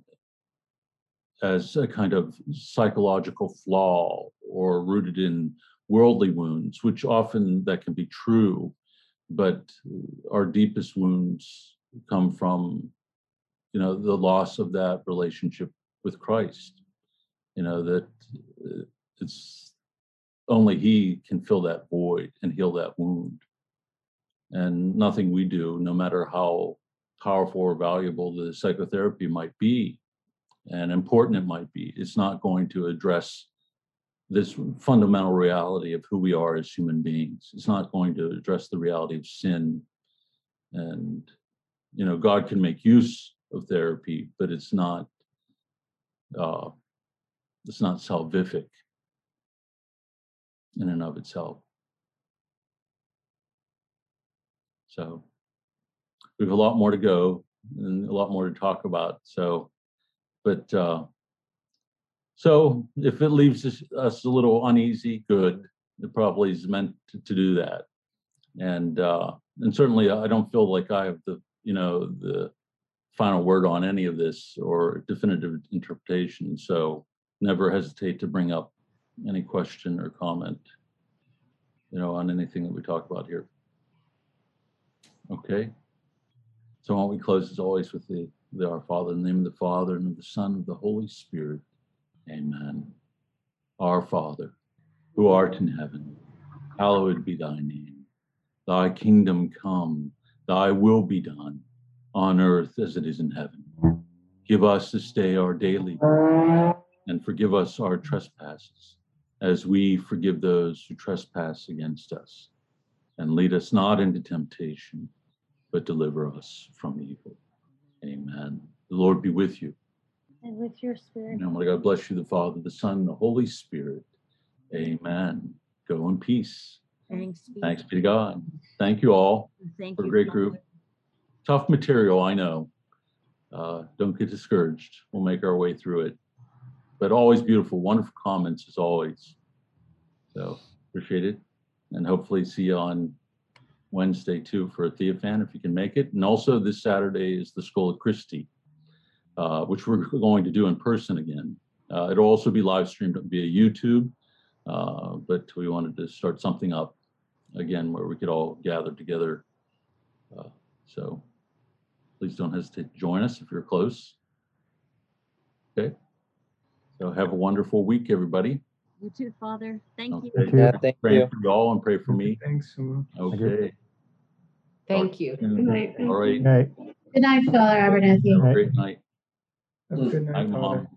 as a kind of psychological flaw or rooted in worldly wounds, which often that can be true, but our deepest wounds come from, you know, the loss of that relationship with Christ. You know, that it's only he can fill that void and heal that wound. And nothing we do, no matter how powerful or valuable the psychotherapy might be and important it might be, it's not going to address this fundamental reality of who we are as human beings. It's not going to address the reality of sin. And, you know, God can make use of therapy, but it's not, uh, it's not salvific in and of itself. So we have a lot more to go and a lot more to talk about. So, but uh, so if it leaves us, us a little uneasy, good. It probably is meant to, to do that. And uh, and certainly I don't feel like I have the, you know, the final word on any of this or definitive interpretation. So never hesitate to bring up any question or comment, you know, on anything that we talk about here. Okay. So why don't we close as always with the, the Our Father, in the name of the Father and of the Son and of the Holy Spirit. Amen. Our Father, who art in heaven, hallowed be thy name. Thy kingdom come, thy will be done, on earth as it is in heaven. Give us this day our daily bread, and forgive us our trespasses, as we forgive those who trespass against us. And lead us not into temptation, but deliver us from evil. Amen. The Lord be with you. And with your spirit. And may God bless you, the Father, the Son, and the Holy Spirit. Amen. Go in peace. Thanks be, Thanks be to God. Thank you all thank for a you, great Father. group. Tough material, I know. Uh, don't get discouraged. We'll make our way through it. But always beautiful, wonderful comments as always. So appreciate it. And hopefully see you on Wednesday too for a Theophan if you can make it. And also this Saturday is the School of Christi, uh, which we're going to do in person again. Uh, it'll also be live streamed via YouTube, uh, but we wanted to start something up again where we could all gather together. Uh, so please don't hesitate to join us if you're close. Okay. So have a wonderful week, everybody. You too, Father. Thank you. Okay. Yeah, thank Praying you. for you all and pray for me. Thanks so much. Okay. Thank you. Good night. All right. Good night, Father Abernathy. Have a great night. Have a good Night, night, Father. Mom.